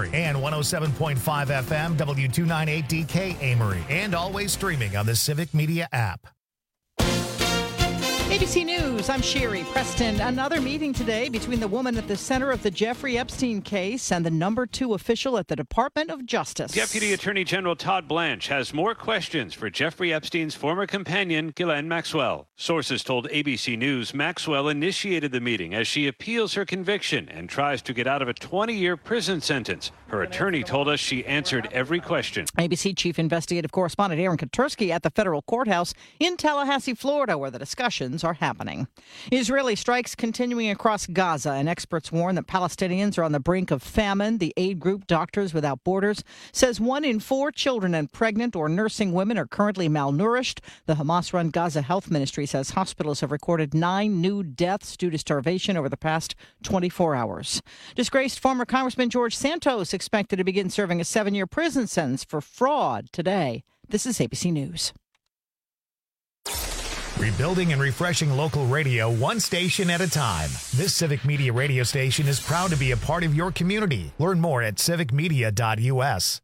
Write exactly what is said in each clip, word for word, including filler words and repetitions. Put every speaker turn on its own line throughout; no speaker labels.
Amory, and one oh seven point five F M W two ninety-eight D K Amory, and always streaming on the Civic Media app.
A B C News, I'm Sherry Preston. Another meeting today between the woman at the center of the Jeffrey Epstein case and the number two official at the Department of Justice.
Deputy Attorney General Todd Blanche has more questions for Jeffrey Epstein's former companion, Ghislaine Maxwell. Sources told A B C News Maxwell initiated the meeting as she appeals her conviction and tries to get out of a twenty-year prison sentence. Her attorney told us she answered every question.
A B C Chief Investigative Correspondent Aaron Katersky at the federal courthouse in Tallahassee, Florida, where the discussions are happening. Israeli strikes continuing across Gaza, and experts warn that Palestinians are on the brink of famine. The aid group Doctors Without Borders says one in four children and pregnant or nursing women are currently malnourished. The Hamas-run Gaza Health Ministry says hospitals have recorded nine new deaths due to starvation over the past twenty-four hours. Disgraced former Congressman George Santos expected to begin serving a seven-year prison sentence for fraud today. This is A B C News.
Rebuilding and refreshing local radio one station at a time. This Civic Media radio station is proud to be a part of your community. Learn more at civic media dot U S.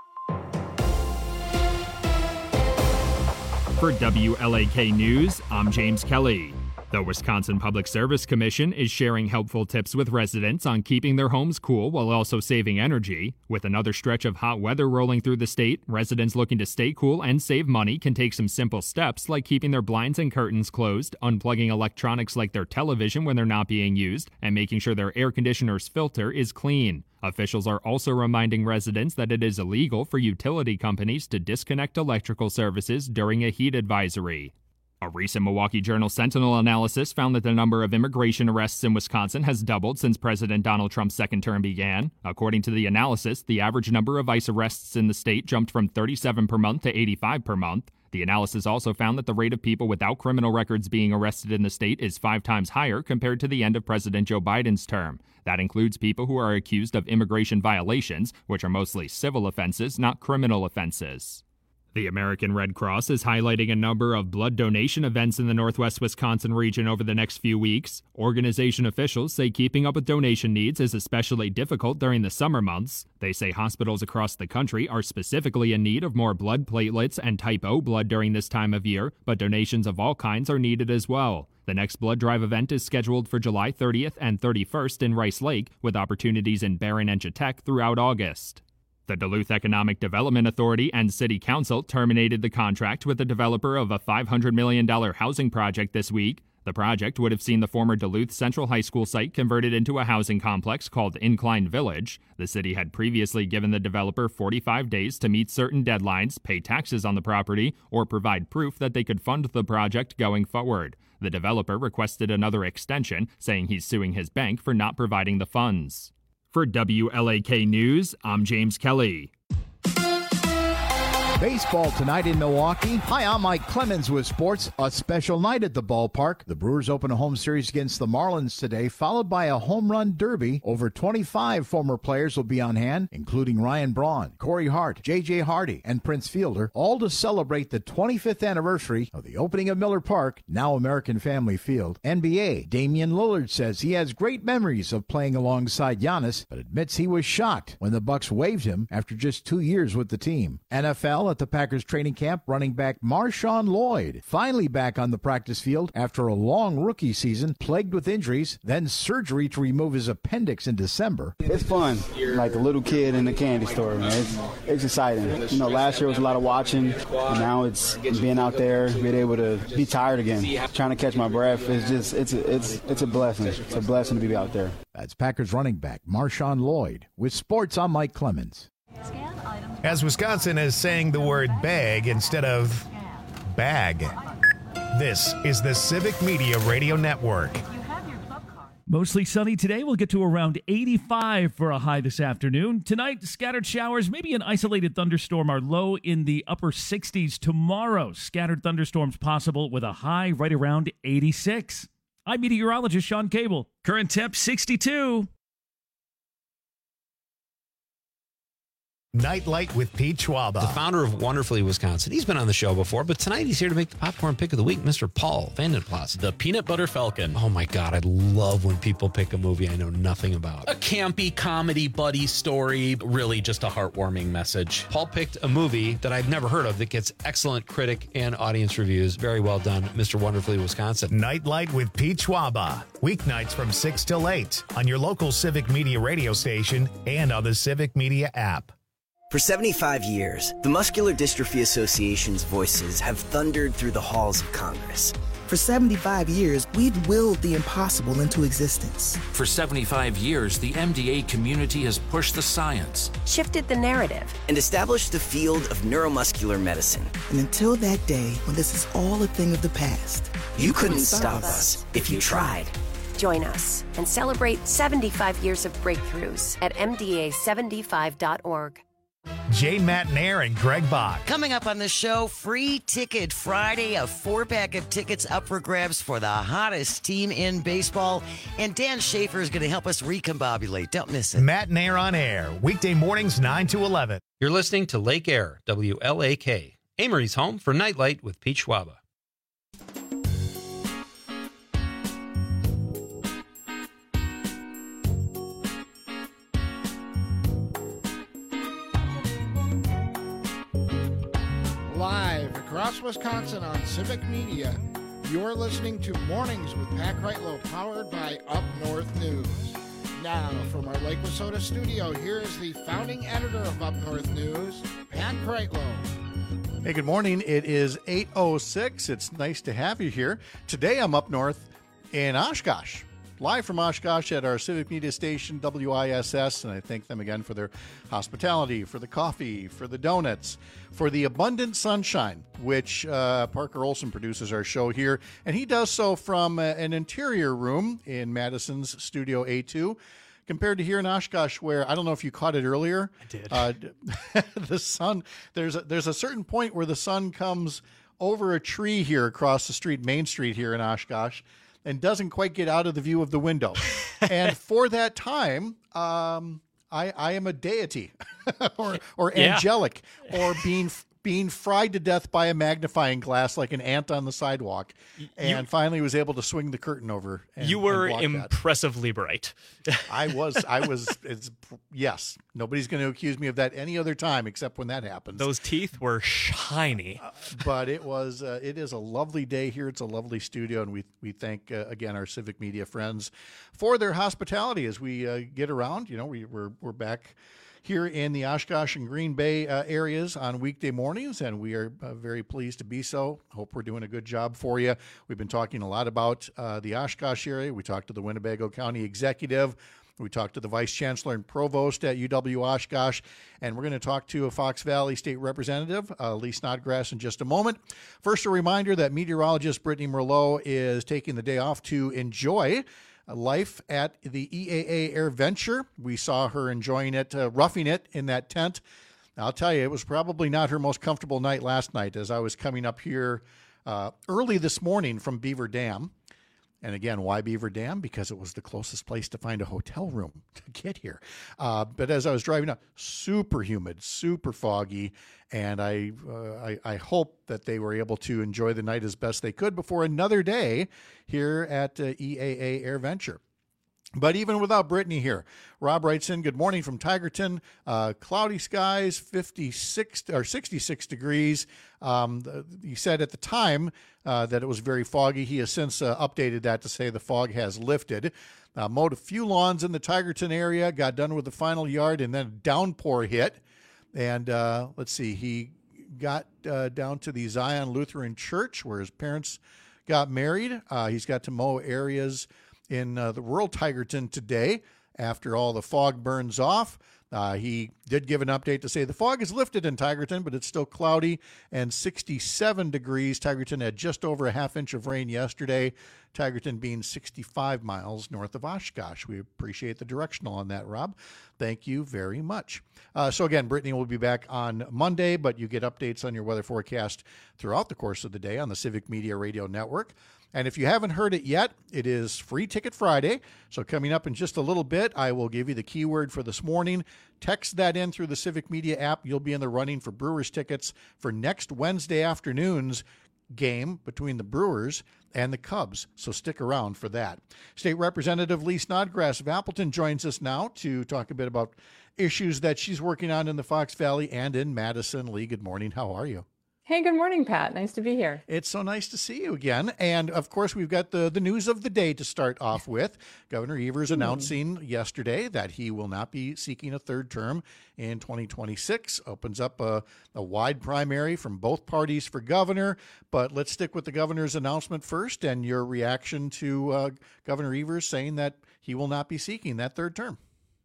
For W L A K News, I'm James Kelly. The Wisconsin Public Service Commission is sharing helpful tips with residents on keeping their homes cool while also saving energy. With another stretch of hot weather rolling through the state, residents looking to stay cool and save money can take some simple steps like keeping their blinds and curtains closed, unplugging electronics like their television when they're not being used, and making sure their air conditioner's filter is clean. Officials are also reminding residents that it is illegal for utility companies to disconnect electrical services during a heat advisory. A recent Milwaukee Journal Sentinel analysis found that the number of immigration arrests in Wisconsin has doubled since President Donald Trump's second term began. According to the analysis, the average number of ICE arrests in the state jumped from thirty-seven per month to eighty-five per month. The analysis also found that the rate of people without criminal records being arrested in the state is five times higher compared to the end of President Joe Biden's term. That includes people who are accused of immigration violations, which are mostly civil offenses, not criminal offenses. The American Red Cross is highlighting a number of blood donation events in the northwest Wisconsin region over the next few weeks. Organization officials say keeping up with donation needs is especially difficult during the summer months. They say hospitals across the country are specifically in need of more blood platelets and type O blood during this time of year, but donations of all kinds are needed as well. The next blood drive event is scheduled for July thirtieth and thirty-first in Rice Lake, with opportunities in Barron and Chautauqua throughout August. The Duluth Economic Development Authority and City Council terminated the contract with the developer of a five hundred million dollars housing project this week. The project would have seen the former Duluth Central High School site converted into a housing complex called Incline Village. The city had previously given the developer forty-five days to meet certain deadlines, pay taxes on the property, or provide proof that they could fund the project going forward. The developer requested another extension, saying he's suing his bank for not providing the funds. For W L A K News, I'm James Kelly.
Baseball tonight in Milwaukee. Hi, I'm Mike Clemens with sports. A special night at the ballpark. The Brewers open a home series against the Marlins today, followed by a home run derby. Over twenty-five former players will be on hand, including Ryan Braun, Corey Hart, J J Hardy, and Prince Fielder, all to celebrate the twenty-fifth anniversary of the opening of Miller Park, now American Family Field. N B A, Damian Lillard says he has great memories of playing alongside Giannis, but admits he was shocked when the Bucks waived him after just two years with the team. N F L at the Packers training camp, running back Marshawn Lloyd finally back on the practice field after a long rookie season plagued with injuries, then surgery to remove his appendix in December.
It's fun, like a little kid in a candy store, man. It's, it's exciting. You know, last year was a lot of watching, and now it's being out there, being able to be tired again, trying to catch my breath. It's just, it's a, it's, it's a blessing. It's a blessing to be out there.
That's Packers running back Marshawn Lloyd. With sports, I'm Mike Clemens.
As Wisconsin is saying the word bag instead of bag. This is the Civic Media Radio Network.
Mostly sunny today. We'll get to around eighty-five for a high this afternoon. Tonight, scattered showers, maybe an isolated thunderstorm are low in the upper sixties. Tomorrow, scattered thunderstorms possible with a high right around eighty-six. I'm meteorologist Sean Cable. Current temp sixty-two.
Nightlight with Pete Schwaba.
The founder of Wonderfully Wisconsin. He's been on the show before, but tonight he's here to make the popcorn pick of the week, Mister Paul Vandenplas.
The Peanut Butter Falcon.
Oh my God, I love when people pick a movie I know nothing about.
A campy comedy buddy story, really just a heartwarming message.
Paul picked a movie that I've never heard of that gets excellent critic and audience reviews. Very well done, Mister Wonderfully Wisconsin.
Nightlight with Pete Schwaba. Weeknights from six till eight on your local Civic Media radio station and on the Civic Media app.
For seventy-five years, the Muscular Dystrophy Association's voices have thundered through the halls of Congress.
For seventy-five years, we've willed the impossible into existence.
For seventy-five years, the M D A community has pushed the science,
shifted the narrative,
and established the field of neuromuscular medicine.
And until that day, when this is all a thing of the past,
you, you couldn't stop us if you tried.
Join us and celebrate seventy-five years of breakthroughs at M D A seventy-five dot org.
Jay Matnair and Greg Bach.
Coming up on the show, Free Ticket Friday, a four-pack of tickets up for grabs for the hottest team in baseball. And Dan Schaefer is going to help us recombobulate. Don't miss it.
Matnair on air, weekday mornings nine to eleven.
You're listening to Lake Air, W L A K. Amory's home for Nightlight with Pete Schwaba.
Live across Wisconsin on Civic Media, you're listening to Mornings with Pat Kreitlow, powered by Up North News. Now, from our Lake Wissota studio, here is the founding editor of Up North News, Pat Kreitlow.
Hey, good morning. It is eight oh six. It's nice to have you here. Today I'm up north in Oshkosh. Live from Oshkosh at our Civic Media station, W I S S, and I thank them again for their hospitality, for the coffee, for the donuts, for the abundant sunshine, which uh, Parker Olson produces our show here, and he does so from uh, an interior room in Madison's Studio A two, compared to here in Oshkosh, where, I don't know if you caught it earlier.
I did.
Uh, the sun, there's a, there's a certain point where the sun comes over a tree here across the street, Main Street here in Oshkosh, and doesn't quite get out of the view of the window. And for that time, um, I, I am a deity or, or
yeah.
angelic or being being fried to death by a magnifying glass like an ant on the sidewalk, and you, finally was able to swing the curtain over. And,
you were
and
impressively bright.
I was. I was. It's, yes. Nobody's going to accuse me of that any other time except when that happens.
Those teeth were shiny.
Uh, but it was. Uh, it is a lovely day here. It's a lovely studio, and we we thank uh, again our Civic Media friends for their hospitality as we uh, get around. You know, we, we're we're back here in the Oshkosh and Green Bay uh, areas on weekday mornings, and we are uh, very pleased to be so. Hope we're doing a good job for you. We've been talking a lot about uh, the Oshkosh area. We talked to the Winnebago County Executive. We talked to the Vice Chancellor and Provost at U W Oshkosh, and we're going to talk to a Fox Valley State Representative, uh, Lee Snodgrass, in just a moment. First, a reminder that meteorologist Brittany Merlot is taking the day off to enjoy life at the E A A Air Venture. We saw her enjoying it, uh, roughing it in that tent. I'll tell you, it was probably not her most comfortable night last night as I was coming up here uh, early this morning from Beaver Dam. And again, why Beaver Dam? Because it was the closest place to find a hotel room to get here. Uh, but as I was driving up, super humid, super foggy, and I, uh, I I hope that they were able to enjoy the night as best they could before another day here at uh, E A A Air Venture. But even without Brittany here, Rob writes in, good morning from Tigerton. Uh, cloudy skies, fifty-six or sixty-six degrees. Um, he said at the time uh, that it was very foggy. He has since uh, updated that to say the fog has lifted. Uh, mowed a few lawns in the Tigerton area, got done with the final yard, and then a downpour hit. And uh, let's see, he got uh, down to the Zion Lutheran Church where his parents got married. Uh, he's got to mow areas in uh, the rural Tigerton today after all the fog burns off. Uh, he did give an update to say the fog is lifted in Tigerton, but it's still cloudy and sixty-seven degrees. Tigerton had just over a half inch of rain yesterday. Tigerton being sixty-five miles north of Oshkosh. We appreciate the directional on that, Rob. Thank you very much. Uh, so again, Brittany will be back on Monday, but you get updates on your weather forecast throughout the course of the day on the Civic Media Radio Network. And if you haven't heard it yet, it is Free Ticket Friday. So coming up in just a little bit, I will give you the keyword for this morning. Text that in through the Civic Media app. You'll be in the running for Brewers tickets for next Wednesday afternoon's game between the Brewers and the Cubs. So stick around for that. State Representative Lee Snodgrass of Appleton joins us now to talk a bit about issues that she's working on in the Fox Valley and in Madison. Lee, good morning. How are you?
Hey, good morning, Pat. Nice to be here.
It's so nice to see you again. And, of course, we've got the, the news of the day to start off with. Governor Evers announcing yesterday that he will not be seeking a third term in twenty twenty-six. Opens up a, a wide primary from both parties for governor. But let's stick with the governor's announcement first and your reaction to uh, Governor Evers saying that he will not be seeking that third term.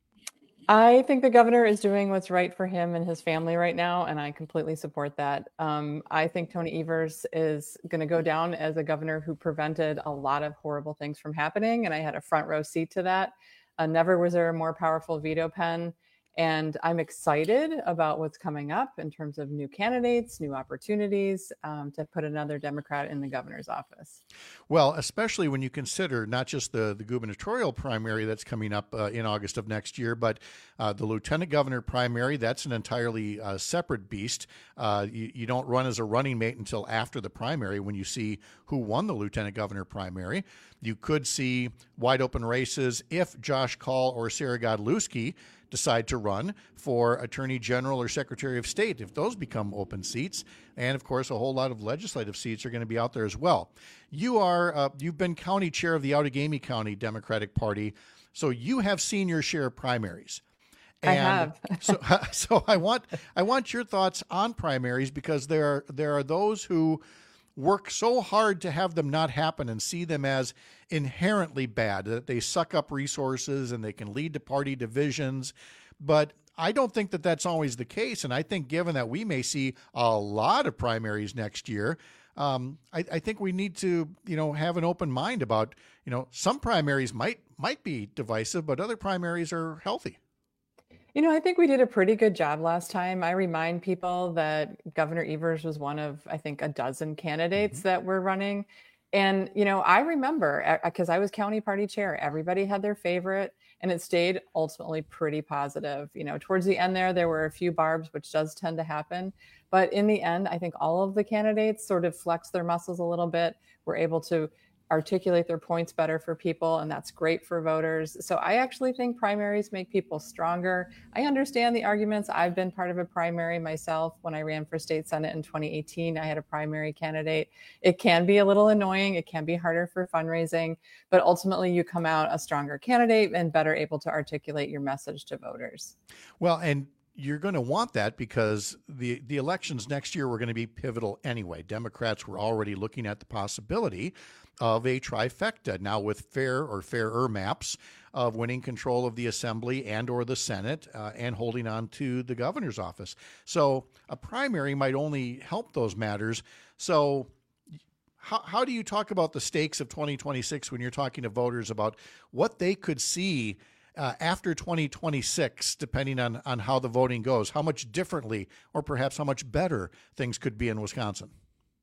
I think the governor is doing what's right for him and his family right now, and I completely support that. Um, I think Tony Evers is going to go down as a governor who prevented a lot of horrible things from happening, and I had a front row seat to that. Uh, never was there a more powerful veto pen, and I'm excited about what's coming up in terms of new candidates, new opportunities um, to put another Democrat in the governor's office.
Well, especially when you consider not just the, the gubernatorial primary that's coming up uh, in August of next year, but uh, the lieutenant governor primary. That's an entirely uh, separate beast. Uh, you, you don't run as a running mate until after the primary when you see who won the lieutenant governor primary. You could see wide open races if Josh Kaul or Sarah Godlewski decide to run for Attorney General or Secretary of State, if those become open seats. And, of course, a whole lot of legislative seats are going to be out there as well. You are, uh, you've been county chair of the Outagamie County Democratic Party, so you have seen your share of primaries. And
I have.
so, so I want I want your thoughts on primaries, because there are there are those who work so hard to have them not happen and see them as inherently bad, that they suck up resources and they can lead to party divisions. But I don't think that that's always the case. And I think given that we may see a lot of primaries next year, um, I, I think we need to, you know, have an open mind about, you know, some primaries might might be divisive, but other primaries are healthy.
You know, I think we did a pretty good job last time. I remind people that Governor Evers was one of, I think, a dozen candidates mm-hmm. that were running. And, you know, I remember, because I was county party chair, everybody had their favorite, and it stayed ultimately pretty positive. You know, towards the end there, there were a few barbs, which does tend to happen. But in the end, I think all of the candidates sort of flexed their muscles a little bit, were able to articulate their points better for people, and that's great for voters. So I actually think primaries make people stronger. I understand the arguments. I've been part of a primary myself. When I ran for state senate in twenty eighteen, I had a primary candidate. It can be a little annoying. It can be harder for fundraising, but ultimately you come out a stronger candidate and better able to articulate your message to voters.
Well, and you're going to want that because the, the elections next year were going to be pivotal anyway. Democrats were already looking at the possibility of a trifecta now with fair or fairer maps of winning control of the assembly and or the Senate uh, and holding on to the governor's office. So a primary might only help those matters. So how, how do you talk about the stakes of twenty twenty-six when you're talking to voters about what they could see Uh, after twenty twenty-six, depending on, on how the voting goes, how much differently or perhaps how much better things could be in Wisconsin?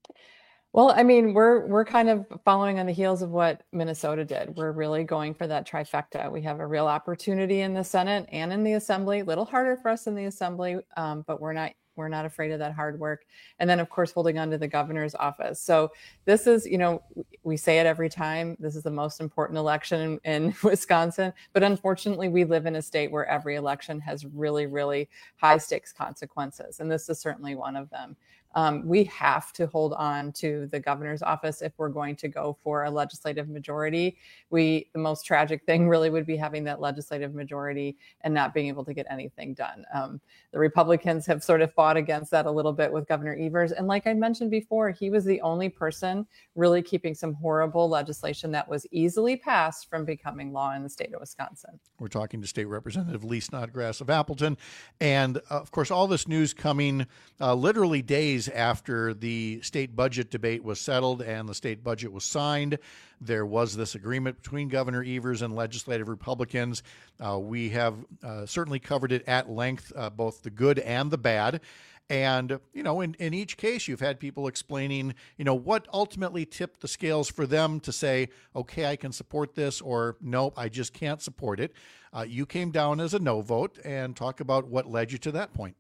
Well, I mean, we're we're kind of following on the heels of what Minnesota did. We're really going for that trifecta. We have a real opportunity in the Senate and in the Assembly. A little harder for us in the Assembly, um, but we're not we're not afraid of that hard work. And then, of course, holding on to the governor's office. So this is, you know, we say it every time. This is the most important election in, in Wisconsin. But unfortunately, we live in a state where every election has really, really high stakes consequences. And this is certainly one of them. Um, we have to hold on to the governor's office if we're going to go for a legislative majority. We, the most tragic thing really would be having that legislative majority and not being able to get anything done. Um, the Republicans have sort of fought against that a little bit with Governor Evers. And like I mentioned before, he was the only person really keeping some horrible legislation that was easily passed from becoming law in the state of Wisconsin.
We're talking to State Representative Lee Snodgrass of Appleton. And uh, of course, all this news coming uh, literally days days after the state budget debate was settled and the state budget was signed, there was this agreement between Governor Evers and legislative Republicans. Uh, we have uh, certainly covered it at length, uh, both the good and the bad. And, you know, in, in each case, you've had people explaining, you know, what ultimately tipped the scales for them to say, okay, I can support this, or nope, I just can't support it. Uh, you came down as a no vote, and talk about what led you to that point.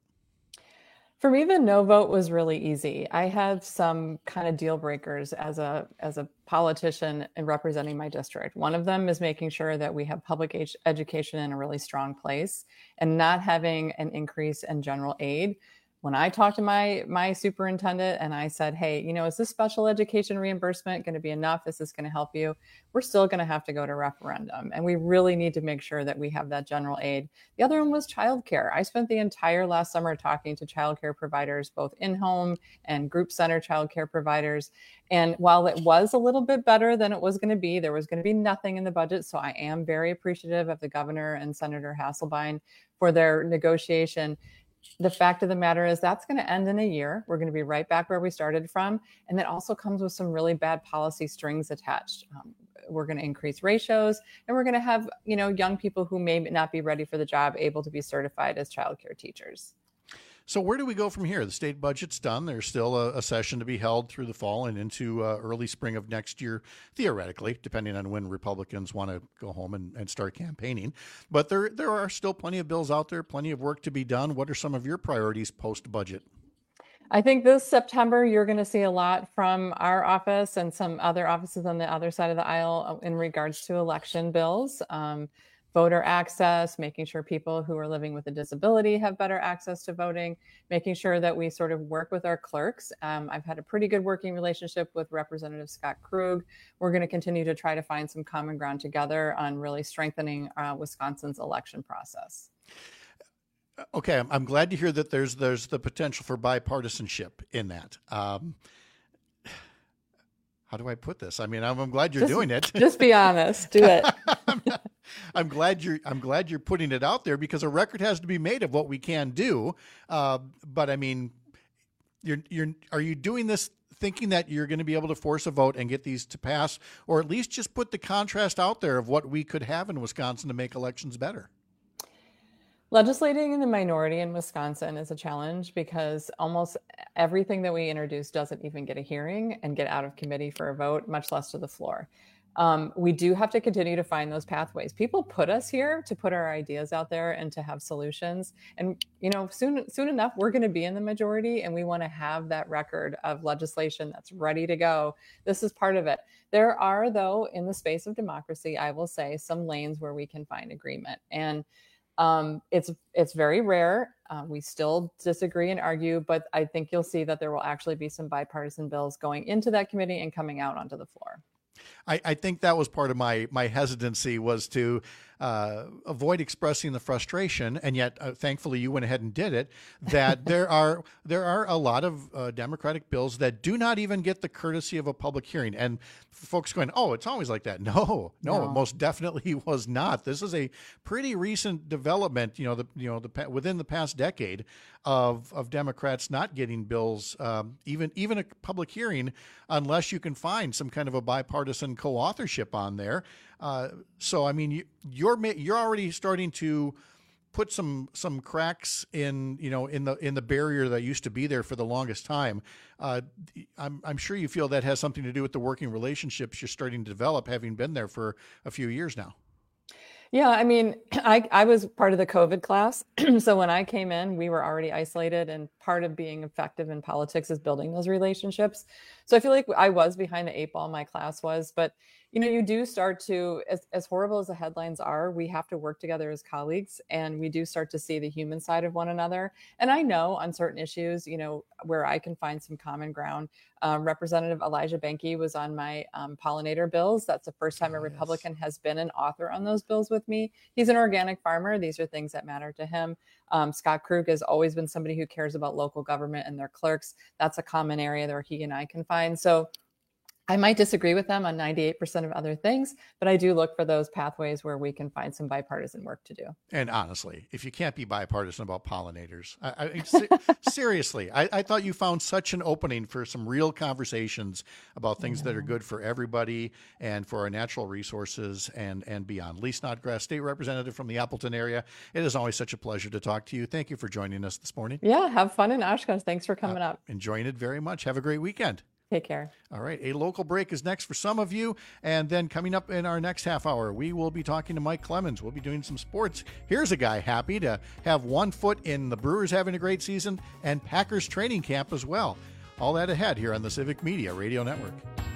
For me, the no vote was really easy. I have some kind of deal breakers as a as a politician and representing my district. One of them is making sure that we have public ed- education in a really strong place and not having an increase in general aid. When I talked to my my superintendent and I said, hey, you know, is this special education reimbursement going to be enough? Is this going to help you? We're still going to have to go to referendum. And we really need to make sure that we have that general aid. The other one was childcare. I spent the entire last summer talking to childcare providers, both in-home and group center childcare providers. And while it was a little bit better than it was going to be, there was going to be nothing in the budget. So I am very appreciative of the governor and Senator Hasselbein for their negotiation. The fact of the matter is that's going to end in a year. We're going to be right back where we started from. And that also comes with some really bad policy strings attached. Um, we're going to increase ratios, and we're going to have, you know, young people who may not be ready for the job able to be certified as childcare teachers.
So where do we go from here? The state budget's done. There's still a, a session to be held through the fall and into uh, early spring of next year, theoretically, depending on when Republicans want to go home and, and start campaigning. But there there are still plenty of bills out there, plenty of work to be done. What are some of your priorities post-budget?
I think this September, you're going to see a lot from our office and some other offices on the other side of the aisle in regards to election bills. Um, voter access, making sure people who are living with a disability have better access to voting, making sure that we sort of work with our clerks. Um, I've had a pretty good working relationship with Representative Scott Krug. We're going to continue to try to find some common ground together on really strengthening uh, Wisconsin's election process.
Okay, I'm glad to hear that there's there's the potential for bipartisanship in that. Um, how do I put this? I mean, I'm, I'm glad you're
just,
doing it.
Just be honest. Do it.
I'm glad you're. I'm glad you're putting it out there, because a record has to be made of what we can do. Uh, but I mean, you're you're. Are you doing this thinking that you're going to be able to force a vote and get these to pass, or at least just put the contrast out there of what we could have in Wisconsin to make elections better?
Legislating in the minority in Wisconsin is a challenge because almost everything that we introduce doesn't even get a hearing and get out of committee for a vote, much less to the floor. Um, we do have to continue to find those pathways. People put us here to put our ideas out there and to have solutions. And, you know, soon, soon enough, we're going to be in the majority, and we want to have that record of legislation that's ready to go. This is part of it. There are, though, in the space of democracy, I will say, some lanes where we can find agreement. And Um, it's it's very rare. Uh, we still disagree and argue, but I think you'll see that there will actually be some bipartisan bills going into that committee and coming out onto the floor.
I, I think that was part of my my hesitancy, was to uh, avoid expressing the frustration, and yet uh, thankfully you went ahead and did it. That there are there are a lot of uh, Democratic bills that do not even get the courtesy of a public hearing, and folks going, "Oh, it's always like that." No, no,
No.
it most definitely was not. This is a pretty recent development. You know, the you know the pa- within the past decade of of Democrats not getting bills, um, even even a public hearing, unless you can find some kind of a bipartisan co-authorship on there. Uh, so, I mean, you, you're ma- you're already starting to put some some cracks in you know in the in the barrier that used to be there for the longest time. Uh, I'm I'm sure you feel that has something to do with the working relationships you're starting to develop, having been there for a few years now.
Yeah, I mean, I, I was part of the COVID class. So when I came in, we were already isolated, and part of being effective in politics is building those relationships. So I feel like I was behind the eight ball, my class was, but you know, you do start to, as, as horrible as the headlines are, we have to work together as colleagues, and we do start to see the human side of one another. And I know on certain issues, you know, where I can find some common ground. Um, Representative Elijah Benke was on my um, pollinator bills. That's the first time a Republican has been an author on those bills with me. He's an organic farmer. These are things that matter to him. Um, Scott Krug has always been somebody who cares about local government and their clerks. That's a common area where he and I can find. So I might disagree with them on ninety-eight percent of other things, but I do look for those pathways where we can find some bipartisan work to do.
And honestly, if you can't be bipartisan about pollinators, I, I, se- seriously, I, I thought you found such an opening for some real conversations about things that are good for everybody and for our natural resources and, and beyond. Lee Snodgrass, State Representative from the Appleton area. It is always such a pleasure to talk to you. Thank you for joining us this morning.
Yeah, have fun in Oshkosh. Thanks for coming uh, up.
Enjoying it very much. Have a great weekend.
Take care.
All right. A local break is next for some of you. And then coming up in our next half hour, we will be talking to Mike Clemens. We'll be doing some sports. Here's a guy happy to have one foot in the Brewers having a great season and Packers training camp as well. All that ahead here on the Civic Media Radio Network.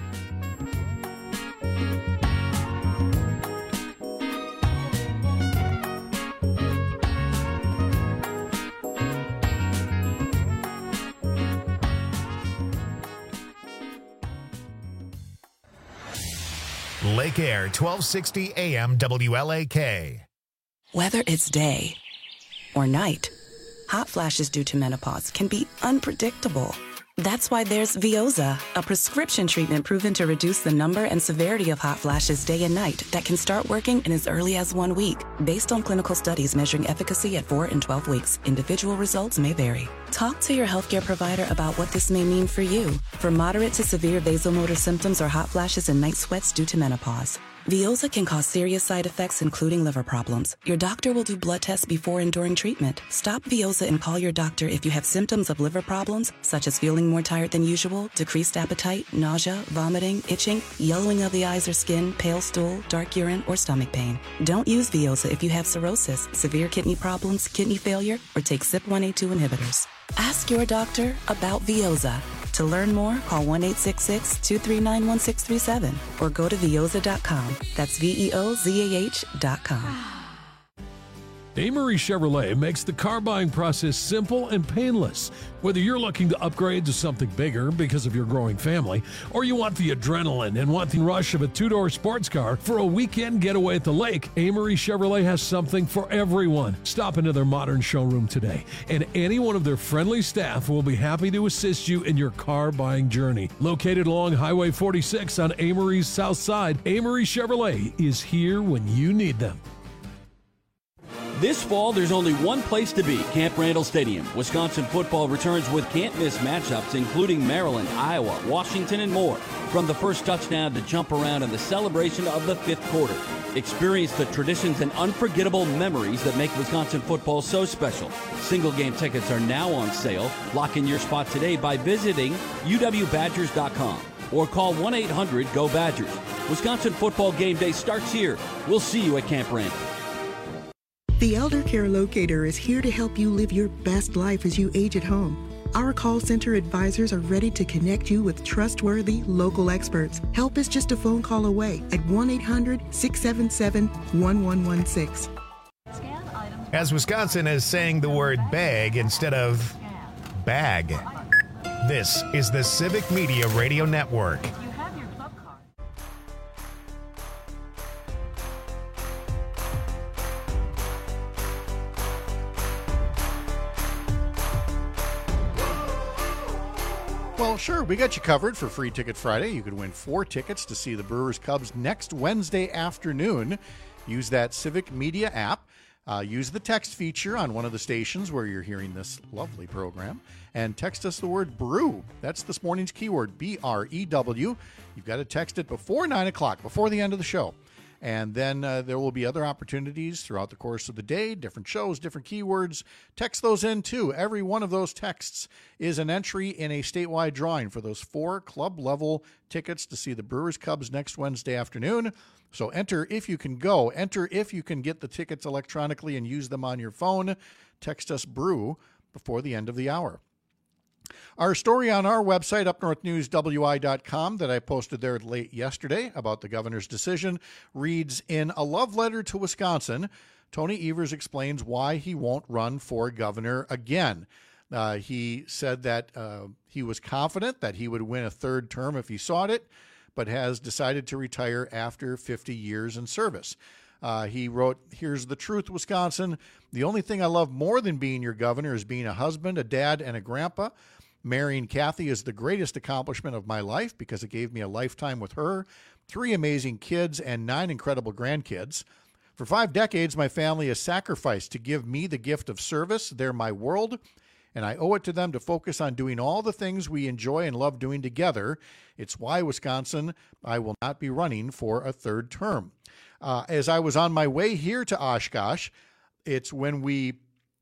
Lake Air, twelve sixty A M W L A K.
Whether it's day or night, hot flashes due to menopause can be unpredictable. That's why there's Veoza, a prescription treatment proven to reduce the number and severity of hot flashes day and night that can start working in as early as one week. Based on clinical studies measuring efficacy at four and twelve weeks, individual results may vary. Talk to your healthcare provider about what this may mean for you. For moderate to severe vasomotor symptoms or hot flashes and night sweats due to menopause, Veoza can cause serious side effects, including liver problems. Your doctor will do blood tests before and during treatment. Stop Veoza and call your doctor if you have symptoms of liver problems, such as feeling more tired than usual, decreased appetite, nausea, vomiting, itching, yellowing of the eyes or skin, pale stool, dark urine, or stomach pain. Don't use Veoza if you have cirrhosis, severe kidney problems, kidney failure, or take C Y P one A two inhibitors. Ask your doctor about Veoza. To learn more, call one eight six six, two three nine, one six three seven or go to veoza dot com. That's V E O Z A H dot com.
Amory Chevrolet makes the car buying process simple and painless. Whether you're looking to upgrade to something bigger because of your growing family, or you want the adrenaline and want the rush of a two-door sports car for a weekend getaway at the lake, Amory Chevrolet has something for everyone. Stop into their modern showroom today, and any one of their friendly staff will be happy to assist you in your car buying journey. Located along Highway forty-six on Amory's south side, Amory Chevrolet is here when you need them.
This fall, there's only one place to be, Camp Randall Stadium. Wisconsin football returns with can't-miss matchups, including Maryland, Iowa, Washington, and more. From the first touchdown to jump around and the celebration of the fifth quarter. Experience the traditions and unforgettable memories that make Wisconsin football so special. Single-game tickets are now on sale. Lock in your spot today by visiting U W Badgers dot com or call one eight hundred go Badgers. Wisconsin football game day starts here. We'll see you at Camp Randall.
The Elder Care Locator is here to help you live your best life as you age at home. Our call center advisors are ready to connect you with trustworthy local experts. Help is just a phone call away at one eight hundred, six seven seven, one one one six.
As Wisconsin is saying the word bag instead of bag. This is the Civic Media Radio Network.
Well, sure, we got you covered for Free Ticket Friday. You could win four tickets to see the Brewers Cubs next Wednesday afternoon. Use that Civic Media app. Uh, use the text feature on one of the stations where you're hearing this lovely program. And text us the word brew. That's this morning's keyword, B R E W. You've got to text it before nine o'clock, before the end of the show. And then uh, there will be other opportunities throughout the course of the day, different shows, different keywords. Text those in, too. Every one of those texts is an entry in a statewide drawing for those four club-level tickets to see the Brewers Cubs next Wednesday afternoon. So enter if you can go. Enter if you can get the tickets electronically and use them on your phone. Text us brew before the end of the hour. Our story on our website, up north news w i dot com, that I posted there late yesterday about the governor's decision, reads, in a love letter to Wisconsin, Tony Evers explains why he won't run for governor again. Uh, he said that uh, he was confident that he would win a third term if he sought it, but has decided to retire after fifty years in service. Uh, he wrote, here's the truth, Wisconsin. The only thing I love more than being your governor is being a husband, a dad, and a grandpa. Marrying Kathy is the greatest accomplishment of my life because it gave me a lifetime with her, three amazing kids, and nine incredible grandkids. For five decades, my family has sacrificed to give me the gift of service. They're my world, and I owe it to them to focus on doing all the things we enjoy and love doing together. It's why, Wisconsin, I will not be running for a third term. Uh, as I was on my way here to Oshkosh, it's when we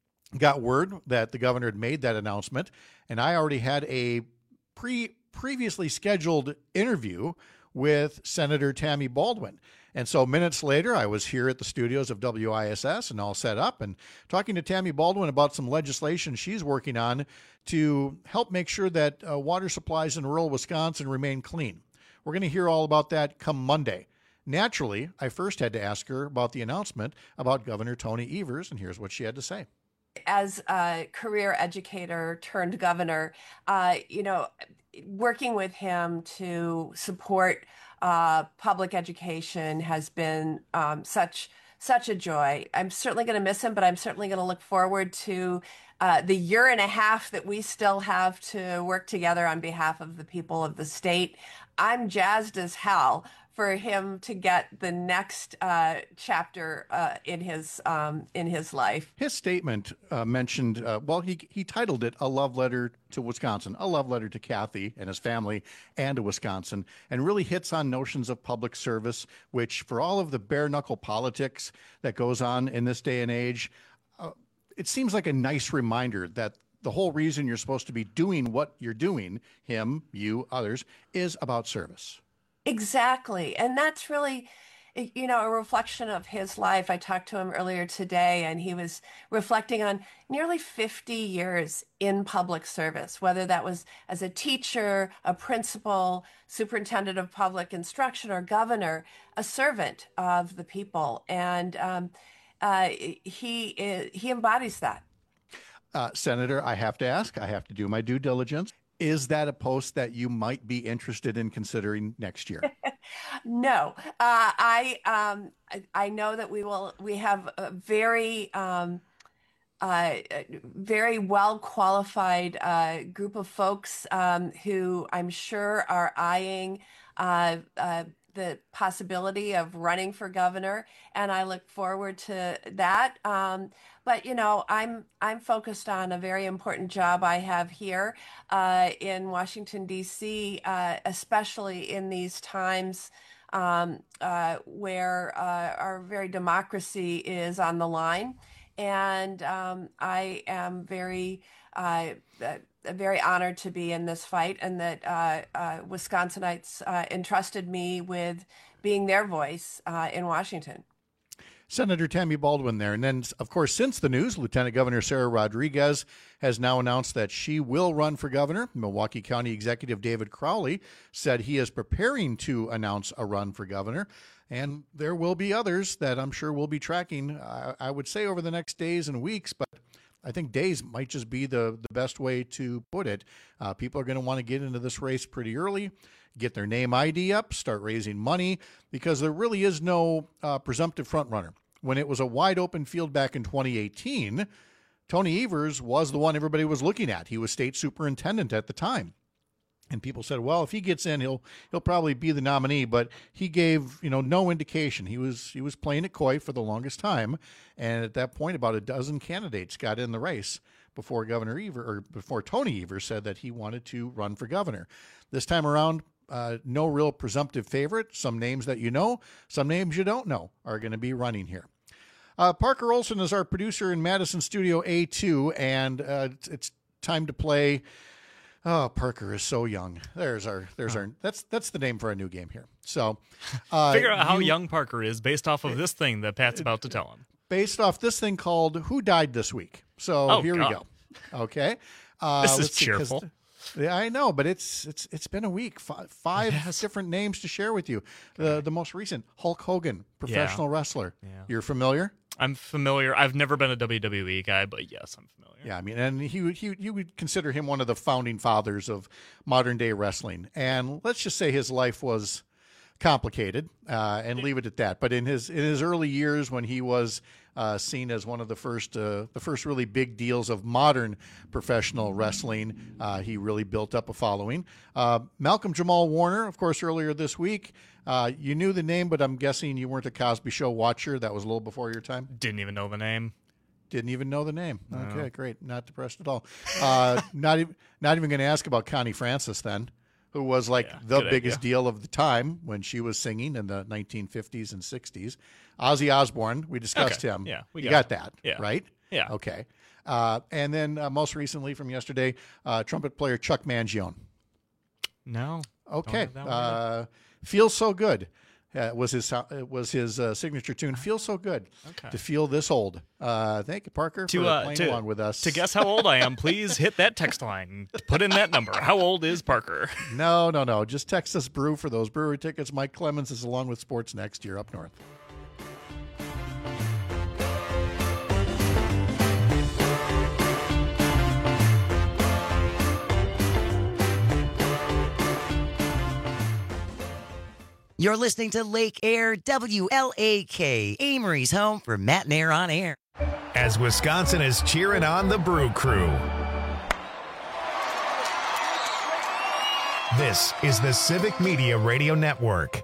got word that the governor had made that announcement, and I already had a pre previously scheduled interview with Senator Tammy Baldwin. And so minutes later, I was here at the studios of W I S S and all set up and talking to Tammy Baldwin about some legislation she's working on to help make sure that uh, water supplies in rural Wisconsin remain clean. We're going to hear all about that come Monday. Naturally, I first had to ask her about the announcement about Governor Tony Evers, and here's what she had to say.
As a career educator turned governor, uh, you know, working with him to support uh, public education has been um, such such a joy. I'm certainly going to miss him, but I'm certainly going to look forward to uh, the year and a half that we still have to work together on behalf of the people of the state. I'm jazzed as hell for him to get the next uh, chapter uh, in his um, in his life.
His statement uh, mentioned, uh, well, he he titled it "A Love Letter to Wisconsin," a love letter to Kathy and his family and to Wisconsin, and really hits on notions of public service, which for all of the bare knuckle politics that goes on in this day and age, uh, it seems like a nice reminder that the whole reason you're supposed to be doing what you're doing, him, you, others, is about service.
Exactly. And that's really, you know, a reflection of his life. I talked to him earlier today, and he was reflecting on nearly fifty years in public service, whether that was as a teacher, a principal, superintendent of public instruction, or governor, a servant of the people. And um, uh, he, he embodies that.
Uh, Senator, I have to ask, I have to do my due diligence. Is that a post that you might be interested in considering next year?
No, uh, I, um, I I know that we will. We have a very um, uh, very well qualified uh, group of folks um, who I'm sure are eyeing uh, uh, the possibility of running for governor, and I look forward to that. Um, But, you know, I'm I'm focused on a very important job I have here uh, in Washington, D C, uh, especially in these times um, uh, where uh, our very democracy is on the line. And um, I am very, uh, uh, very honored to be in this fight, and that uh, uh, Wisconsinites uh, entrusted me with being their voice uh, in Washington.
Senator Tammy Baldwin there. And then, of course, since the news, Lieutenant Governor Sarah Rodriguez has now announced that she will run for governor. Milwaukee County Executive David Crowley said he is preparing to announce a run for governor. And there will be others that I'm sure we'll be tracking, I, I would say, over the next days and weeks. But I think days might just be the, the best way to put it. Uh, people are going to want to get into this race pretty early, get their name I D up, start raising money, because there really is no uh, presumptive frontrunner. When it was a wide open field back in twenty eighteen, Tony Evers was the one everybody was looking at. He was state superintendent at the time. And people said, well, if he gets in, he'll he'll probably be the nominee. But he gave, you know, no indication. He was he was playing it coy for the longest time. And at that point, about a dozen candidates got in the race before Governor Evers, or before Tony Evers said that he wanted to run for governor. This time around, Uh, no real presumptive favorite. Some names that you know, some names you don't know are going to be running here. Uh, Parker Olson is our producer in Madison Studio A two, and uh, it's, it's time to play. Oh, Parker is so young. There's our, there's our. That's that's the name for our new game here. So, uh,
figure out how
you,
young Parker is based off of this thing that Pat's about to tell him.
Based off this thing called "Who Died This Week." So
oh,
here
God.
we go. Okay, uh,
this is
let's see,
cheerful.
Yeah, I know, but it's it's it's been a week. Five, five
yes.
different names to share with you. The the most recent, Hulk Hogan, professional
yeah.
wrestler.
Yeah.
You're familiar?
I'm familiar. I've never been a W W E guy, but yes, I'm familiar.
Yeah, I mean, and he would he you would consider him one of the founding fathers of modern day wrestling. And let's just say his life was complicated, uh, and leave it at that. But in his in his early years, when he was uh, seen as one of the first uh, the first really big deals of modern professional wrestling. Uh, he really built up a following. Uh, Malcolm Jamal Warner, of course, earlier this week. Uh, you knew the name, but I'm guessing you weren't a Cosby Show watcher. That was a little before your time.
Didn't even know the name.
Didn't even know the name.
No.
Okay, great. Not depressed at all. Uh, not even not even going to ask about Connie Francis then, who was like
Yeah,
the
good
biggest
idea.
deal of the time when she was singing in the nineteen fifties and sixties. Ozzy Osbourne, we discussed
Okay,
him.
yeah, we
you
got
got,
it.
that,
Yeah.
right?
Yeah.
Okay. Uh, and then uh, most recently from yesterday, uh, trumpet player Chuck Mangione.
No.
Okay.
Don't have that one
Uh, Feels So Good. Uh, was his uh, was his uh, signature tune. Feels so good
Okay.
to feel this old. Uh, thank you, Parker,
To,
for
uh,
playing
to,
along with us.
to guess how old I am, please hit that text line. Put in that number. How old is Parker?
No, no, no. Just text us Brew for those brewery tickets. Mike Clemens is along with Sports Next year up north.
You're listening to Lake Air, W L A K, Amory's home for Matt and Air on Air.
As Wisconsin is cheering on the Brew Crew. This is the Civic Media Radio Network.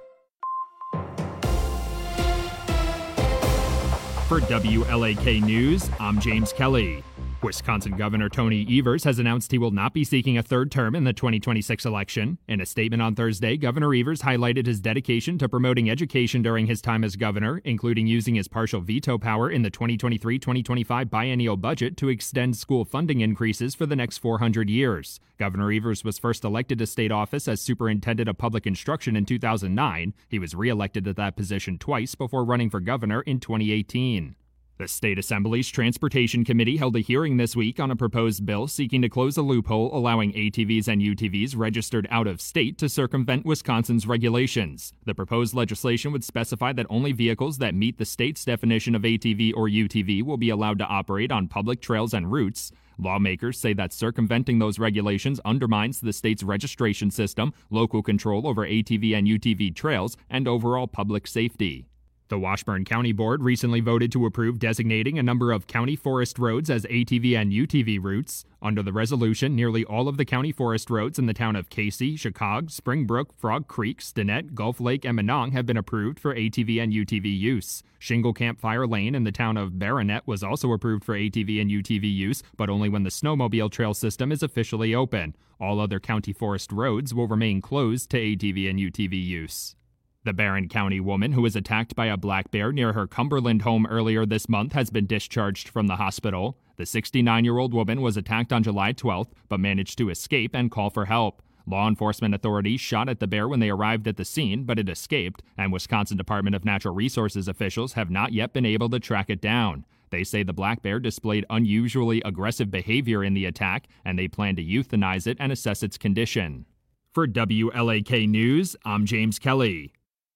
For W L A K News, I'm James Kelly. Wisconsin Governor Tony Evers has announced he will not be seeking a third term in the twenty twenty-six election. In a statement on Thursday, Governor Evers highlighted his dedication to promoting education during his time as governor, including using his partial veto power in the twenty twenty-three twenty twenty-five biennial budget to extend school funding increases for the next four hundred years. Governor Evers was first elected to state office as Superintendent of Public Instruction in two thousand nine. He was reelected at that position twice before running for governor in twenty eighteen. The State Assembly's Transportation Committee held a hearing this week on a proposed bill seeking to close a loophole allowing A T Vs and U T Vs registered out of state to circumvent Wisconsin's regulations. The proposed legislation would specify that only vehicles that meet the state's definition of A T V or U T V will be allowed to operate on public trails and routes. Lawmakers say that circumventing those regulations undermines the state's registration system, local control over A T V and U T V trails, and overall public safety. The Washburn County Board recently voted to approve designating a number of county forest roads as A T V and U T V routes. Under the resolution, nearly all of the county forest roads in the town of Casey, Chicago, Springbrook, Frog Creek, Stinnett, Gulf Lake, and Monong have been approved for A T V and U T V use. Shingle Camp Fire Lane in the town of Baronet was also approved for A T V and U T V use, but only when the snowmobile trail system is officially open. All other county forest roads will remain closed to A T V and U T V use. The Barron County woman who was attacked by a black bear near her Cumberland home earlier this month has been discharged from the hospital. The sixty-nine-year-old woman was attacked on July twelfth, but managed to escape and call for help. Law enforcement authorities shot at the bear when they arrived at the scene, but it escaped, and Wisconsin Department of Natural Resources officials have not yet been able to track it down. They say the black bear displayed unusually aggressive behavior in the attack, and they plan to euthanize it and assess its condition. For W L A K News, I'm James Kelly.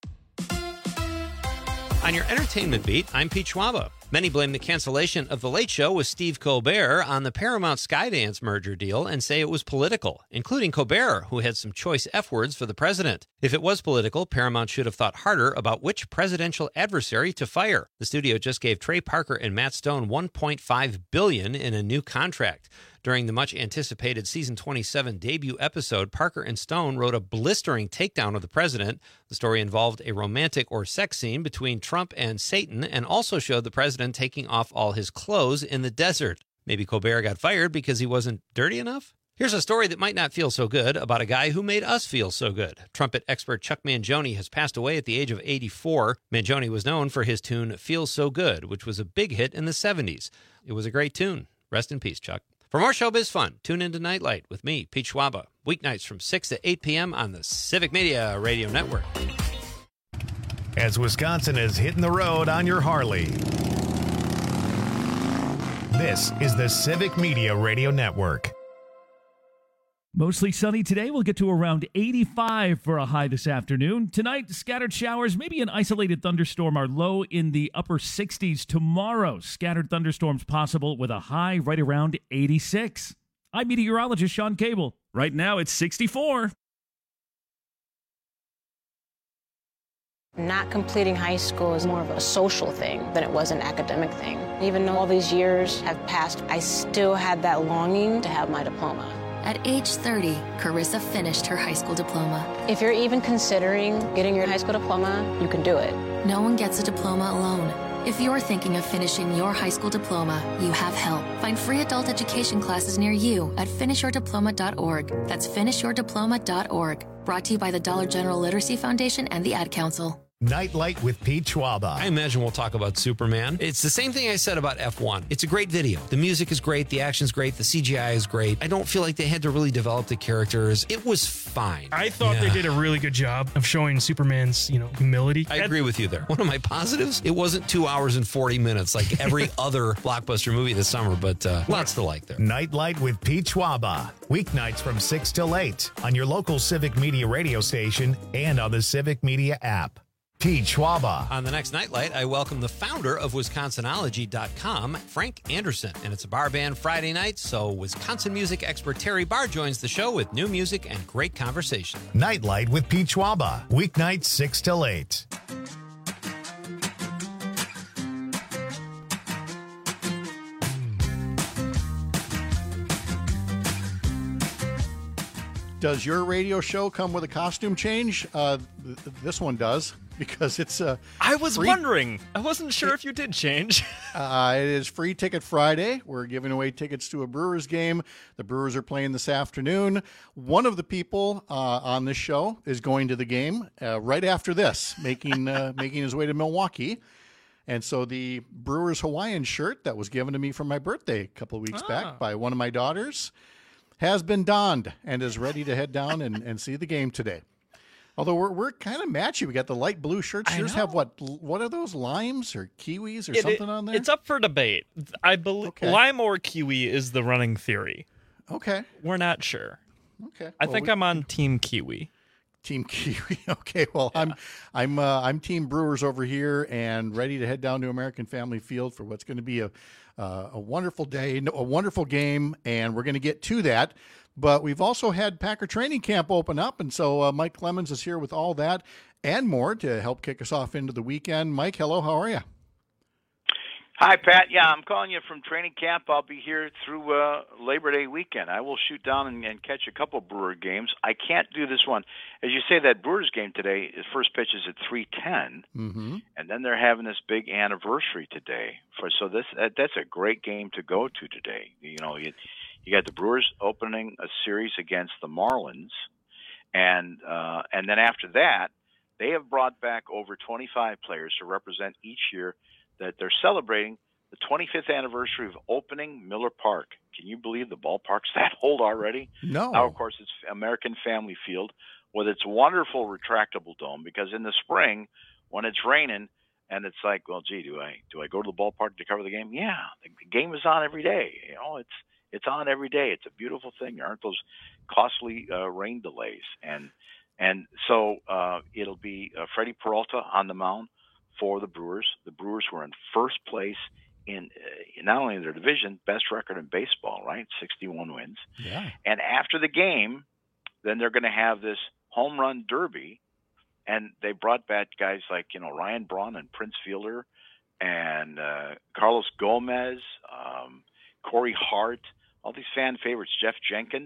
On your entertainment beat, I'm Pete Schwaba. Many blame the cancellation of The Late Show with Steve Colbert on the Paramount Skydance merger deal and say it was political, including Colbert, who had some choice F-words for the president. If it was political, Paramount should have thought harder about which presidential adversary to fire. The studio just gave Trey Parker and Matt Stone one point five billion dollars in a new contract. During the much-anticipated season twenty-seven debut episode, Parker and Stone wrote a blistering takedown of the president. The story involved a romantic or sex scene between Trump and Satan and also showed the president taking off all his clothes in the desert. Maybe Colbert got fired because he wasn't dirty enough? Here's a story that might not feel so good about a guy who made us feel so good. Trumpet expert Chuck Mangione has passed away at the age of eighty-four. Mangione was known for his tune Feels So Good, which was a big hit in the seventies. It was a great tune. Rest in peace, Chuck. For more showbiz fun, tune into Nightlight with me, Pete Schwaba, weeknights from six to eight p.m. on the Civic Media Radio Network.
As Wisconsin is hitting the road on your Harley. This is the Civic Media Radio Network.
Mostly sunny today. We'll get to around eighty-five for a high this afternoon. Tonight, scattered showers, maybe an isolated thunderstorm are low in the upper sixties. Tomorrow, scattered thunderstorms possible with a high right around eighty-six. I'm meteorologist Sean Cable. Right now, it's sixty-four.
Not completing high school is more of a social thing than it was an academic thing. Even though all these years have passed, I still had that longing to have my diploma.
At age thirty, Carissa finished her high school diploma.
If you're even considering getting your high school diploma, you can do it.
No one gets a diploma alone. If you're thinking of finishing your high school diploma, you have help. Find free adult education classes near you at finish your diploma dot org. That's finish your diploma dot org. Brought to you by the Dollar General Literacy Foundation and the Ad Council.
Nightlight with Pete Schwaba.
I imagine we'll talk about Superman. It's the same thing I said about F one. It's a great video. The music is great. The action's great. The C G I is great. I don't feel like they had to really develop the characters. It was fine.
I thought
Yeah.
they did a really good job of showing Superman's, you know, humility.
I agree with you there. One of my positives, it wasn't two hours and forty minutes like every other blockbuster movie this summer, but uh, lots to like there.
Nightlight with Pete Schwaba. Weeknights from six till eight on your local Civic Media radio station and on the Civic Media app. Pete Schwaba.
On the next Nightlight, I welcome the founder of Wisconsinology dot com, Frank Anderson. And it's a bar band Friday night, so Wisconsin music expert Terry Barr joins the show with new music and great conversation.
Nightlight with Pete Schwaba. Weeknights six till eight.
Does your radio show come with a costume change? Uh, th- this one does, because it's uh,
I was
free.
wondering. I wasn't sure if you did change.
uh, it is Free Ticket Friday. We're giving away tickets to a Brewers game. The Brewers are playing this afternoon. One of the people uh, on this show is going to the game uh, right after this, making uh, making his way to Milwaukee. And so the Brewers Hawaiian shirt that was given to me for my birthday a couple of weeks
Ah.
back by one of my daughters has been donned and is ready to head down and, and see the game today. Although we're we're kind of matchy. We got the light blue shirts.
I
Yours
know.
have what? What are those, limes or kiwis or
It-
something
it-
on there?
It's up for debate. I believe
Okay.
lime or kiwi is the running theory.
Okay.
We're not sure.
Okay.
I
Well,
think
we-
I'm on Team Kiwi.
Team Kiwi. Okay. Well, I'm I'm uh, I'm Team Brewers over here and ready to head down to American Family Field for what's going to be a uh, a wonderful day, a wonderful game, and we're going to get to that. But we've also had Packer training camp open up, and so uh, Mike Clemens is here with all that and more to help kick us off into the weekend. Mike, hello, how are you?
Hi, Pat. Yeah, I'm calling you from training camp. I'll be here through uh, Labor Day weekend. I will shoot down and, and catch a couple Brewer games. I can't do this one. As you say, that Brewers game today, the first pitch is at three ten,
Mm-hmm.
and then they're having this big anniversary today. For so this that, that's a great game to go to today. You know, you you got the Brewers opening a series against the Marlins, and uh, and then after that, they have brought back over twenty-five players to represent each year that they're celebrating the twenty-fifth anniversary of opening Miller Park. Can you believe the ballpark's that old already?
No.
Now, of course, it's American Family Field with its wonderful retractable dome, because in the spring, when it's raining and it's like, well, gee, do I do I go to the ballpark to cover the game? Yeah, the, the game is on every day. You know, it's it's on every day. It's a beautiful thing. There aren't those costly uh, rain delays. And and so uh, it'll be uh, Freddie Peralta on the mound for the Brewers. The Brewers were in first place in uh, not only in their division, best record in baseball, right? sixty-one wins.
Yeah.
And after the game, then they're going to have this home run derby, and they brought back guys like, you know, Ryan Braun and Prince Fielder and uh, Carlos Gomez, um, Corey Hart, all these fan favorites, Jeff Jenkins.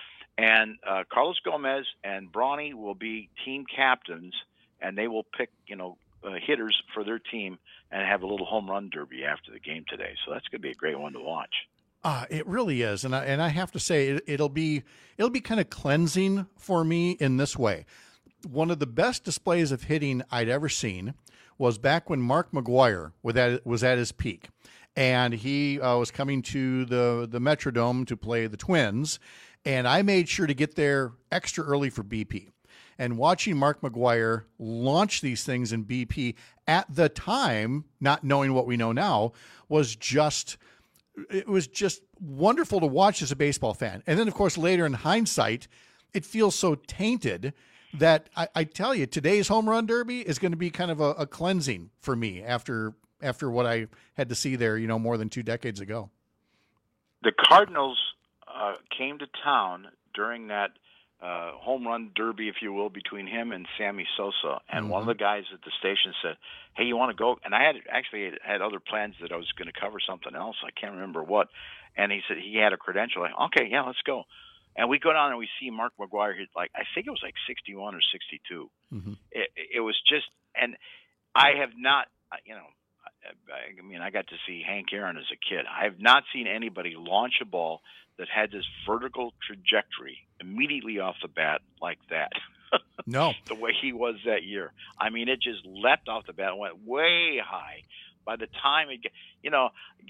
And uh, Carlos Gomez and Brawny will be team captains, and they will pick, you know, uh, hitters for their team and have a little home run derby after the game today. So that's going to be a great one to watch.
Uh, it really is, and I, and I have to say it, it'll be it'll be kind of cleansing for me in this way. One of the best displays of hitting I'd ever seen was back when Mark McGwire was at, was at his peak, and he uh, was coming to the the Metrodome to play the Twins, and I made sure to get there extra early for B P. And watching Mark McGwire launch these things in B P at the time, not knowing what we know now, was just it was just wonderful to watch as a baseball fan. And then, of course, later in hindsight, it feels so tainted that I, I tell you, today's home run derby is going to be kind of a, a cleansing for me after after what I had to see there, you know, more than two decades ago.
The Cardinals uh, came to town during that uh, home run derby, if you will, between him and Sammy Sosa. And
Mm-hmm.
one of the guys at the station said, "Hey, you want to go?" And I had actually had other plans that I was going to cover something else. I can't remember what. And he said he had a credential. Like, okay, yeah, let's go. And we go down and we see Mark McGwire hit, like, I think it was like sixty-one or sixty-two.
Mm-hmm.
It, it was just, and I have not, you know, I, I mean, I got to see Hank Aaron as a kid. I have not seen anybody launch a ball that had this vertical trajectory immediately off the bat like that.
No.
The way he was that year. I mean, it just leapt off the bat and went way high. By the time it, get, you know,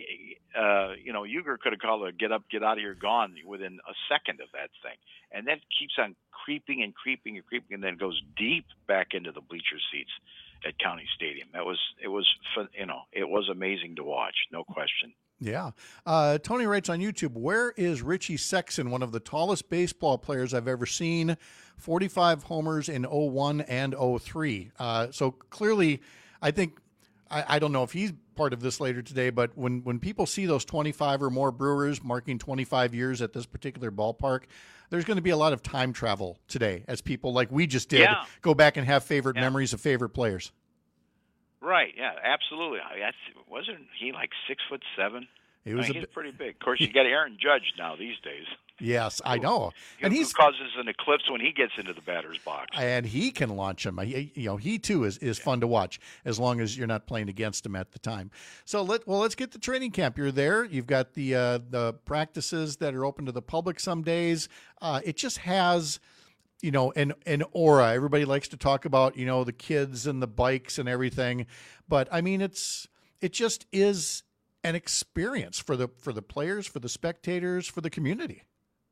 uh, you know, Uger could have called a "get up, get out of here, gone" within a second of that thing, and then keeps on creeping and creeping and creeping, and then goes deep back into the bleacher seats at County Stadium. That was, it was, you know, it was amazing to watch, no question.
Yeah. Uh, Tony writes on YouTube, where is Richie Sexson, one of the tallest baseball players I've ever seen, forty-five homers in oh one and oh three. Uh, so clearly, I think, I, I don't know if he's part of this later today, but when, when people see those twenty-five or more Brewers marking twenty-five years at this particular ballpark, there's going to be a lot of time travel today as people like we just did
Yeah.
go back and have favorite
Yeah.
memories of favorite players.
Right, yeah, absolutely. I mean, that's, wasn't he like six foot seven?
He was
I mean,
a
he's
bit-
pretty big. Of course, you got Aaron Judge now these days.
Yes, I know. And
Who
he's
causes an eclipse when he gets into the batter's box.
and he can launch him. He, you know, he too is, is fun to watch as long as you're not playing against him at the time. So let well, let's get to training camp. You're there. You've got the uh, the practices that are open to the public some days. Uh, it just has, you know, an an aura. Everybody likes to talk about, you know, the kids and the bikes and everything, but I mean, it's it just is an experience for the for the players, for the spectators, for the community.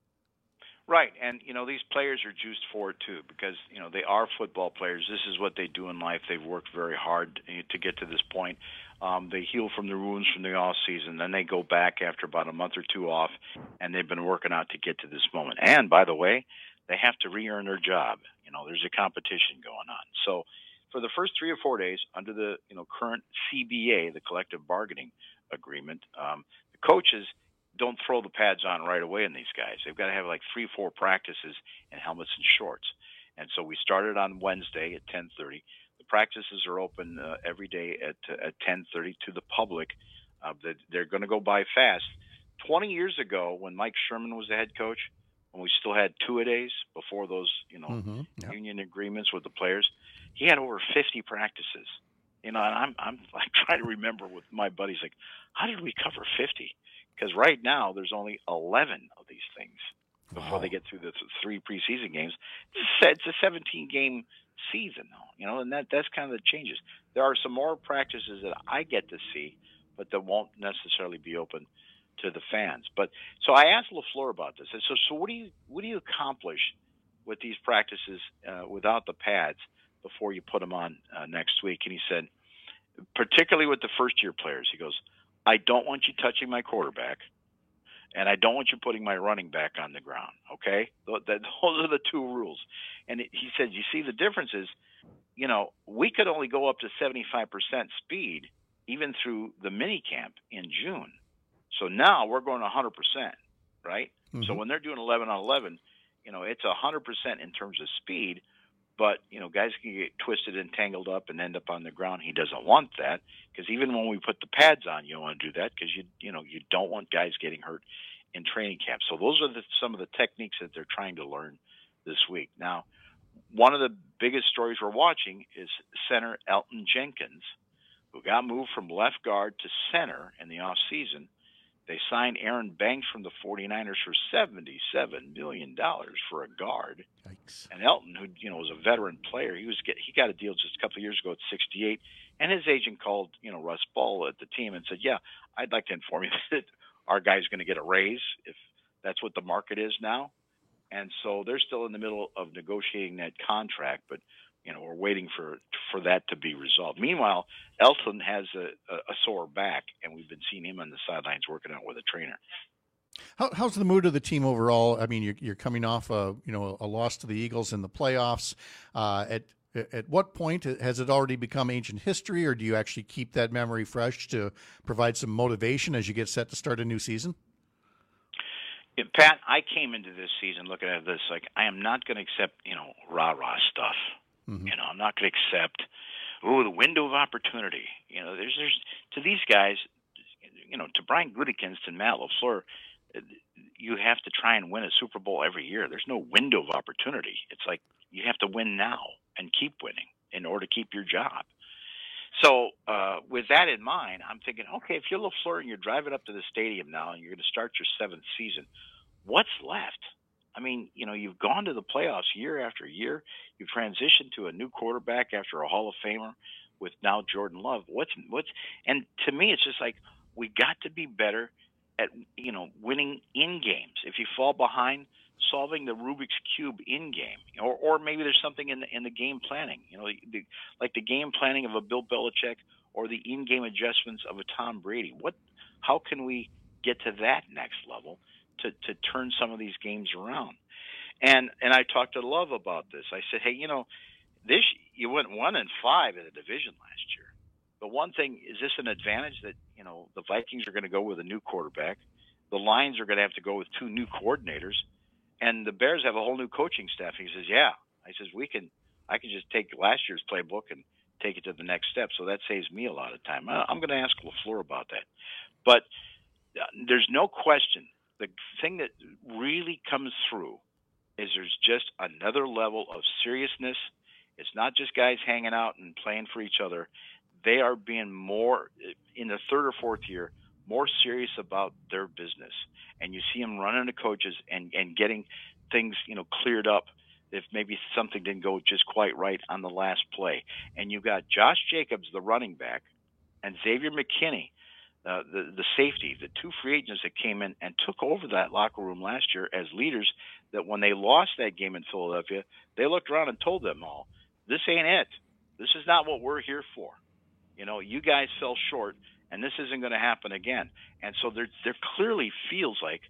Right, and you know these players are juiced for it too because you know they are football players. This is what they do in life. They've worked very hard to get to this point. Um, they heal from the wounds from the off season, then they go back after about a month or two off, and they've been working out to get to this moment. And by the way, they have to re-earn their job. You know, there's a competition going on. So for the first three or four days, under the you know current C B A, the collective bargaining agreement, um, the coaches don't throw the pads on right away in these guys. They've got to have like three, four practices in helmets and shorts. And so we started on Wednesday at ten thirty. The practices are open uh, every day at uh, at ten thirty to the public. Uh, they're going to go by fast. twenty years ago, when Mike Sherman was the head coach, when we still had two-a-days before those, you know,
Mm-hmm. Yep.
union agreements with the players, he had over fifty practices. You know, and I'm I'm like trying to remember with my buddies, like, how did we cover fifty? Because right now there's only eleven of these things before
Wow.
they get through the th- three preseason games. It's a seventeen-game season, though, you know, and that that's kind of the changes. There are some more practices that I get to see, but that won't necessarily be open to the fans. But so I asked LaFleur about this. I said, so so what do you what do you accomplish with these practices uh, without the pads before you put them on uh, next week? And he said, particularly with the first-year players, he goes, I don't want you touching my quarterback, and I don't want you putting my running back on the ground, okay? Th- that- Those are the two rules. And it, he said, you see, the difference is, you know, we could only go up to seventy-five percent speed even through the mini camp in June. So now we're going one hundred percent, right?
Mm-hmm.
So when they're doing eleven on eleven, you know, it's one hundred percent in terms of speed, but, you know, guys can get twisted and tangled up and end up on the ground. He doesn't want that because even when we put the pads on, you don't want to do that because, you you know, you don't want guys getting hurt in training camp. So those are the, some of the techniques that they're trying to learn this week. Now, one of the biggest stories we're watching is center Elton Jenkins, who got moved from left guard to center in the offseason. They signed Aaron Banks from the 49ers for seventy-seven million dollars for a guard.
Yikes.
And Elton, who you know was a veteran player, he was get, he got a deal just a couple of years ago at sixty-eight. And his agent called you know Russ Ball at the team and said, "Yeah, I'd like to inform you that our guy's going to get a raise if that's what the market is now." And so they're still in the middle of negotiating that contract, but you know we're waiting for for that to be resolved. Meanwhile, Elton has a, a, a sore back, and we've been seeing him on the sidelines working out with a trainer.
How, how's the mood of the team overall? I mean, you're, you're coming off a you know a loss to the Eagles in the playoffs. Uh, at at what point has it already become ancient history, or do you actually keep that memory fresh to provide some motivation as you get set to start a new season?
Yeah, Pat, I came into this season looking at this like I am not going to accept, you know, rah-rah stuff. Mm-hmm. You know, I'm not going to accept, oh, the window of opportunity. You know, there's, there's to these guys, you know, to Brian Gutekunst and Matt LaFleur, you have to try and win a Super Bowl every year. There's no window of opportunity. It's like you have to win now and keep winning in order to keep your job. So uh, with that in mind, I'm thinking, okay, if you're LaFleur and you're driving up to the stadium now and you're going to start your seventh season, what's left? I mean, you know, you've gone to the playoffs year after year. You've transitioned to a new quarterback after a Hall of Famer with now Jordan Love. What's what's and to me, it's just like we got to be better at, you know, winning in games. If you fall behind, solving the Rubik's Cube in game, or or maybe there's something in the in the game planning, you know, the, like the game planning of a Bill Belichick or the in-game adjustments of a Tom Brady. What, how can we get to that next level to to turn some of these games around? And and I talked to Love about this. I said, hey, you know, this you went one and five in the division last year. But one thing, is this an advantage that, you know, the Vikings are going to go with a new quarterback, the Lions are going to have to go with two new coordinators, and the Bears have a whole new coaching staff? He says, yeah. I says, we can, I can just take last year's playbook and take it to the next step. So that saves me a lot of time. I'm going to ask LaFleur about that. But there's no question. The thing that really comes through is there's just another level of seriousness. It's not just guys hanging out and playing for each other. They are being more, in the third or fourth year, more serious about their business. And you see them running to coaches and, and getting things, you know, cleared up if maybe something didn't go just quite right on the last play. And you've got Josh Jacobs, the running back, and Xavier McKinney, uh, the, the safety, the two free agents that came in and took over that locker room last year as leaders, that when they lost that game in Philadelphia, they looked around and told them all, this ain't it. This is not what we're here for. You know, you guys fell short, and this isn't going to happen again. And so there, there clearly feels like,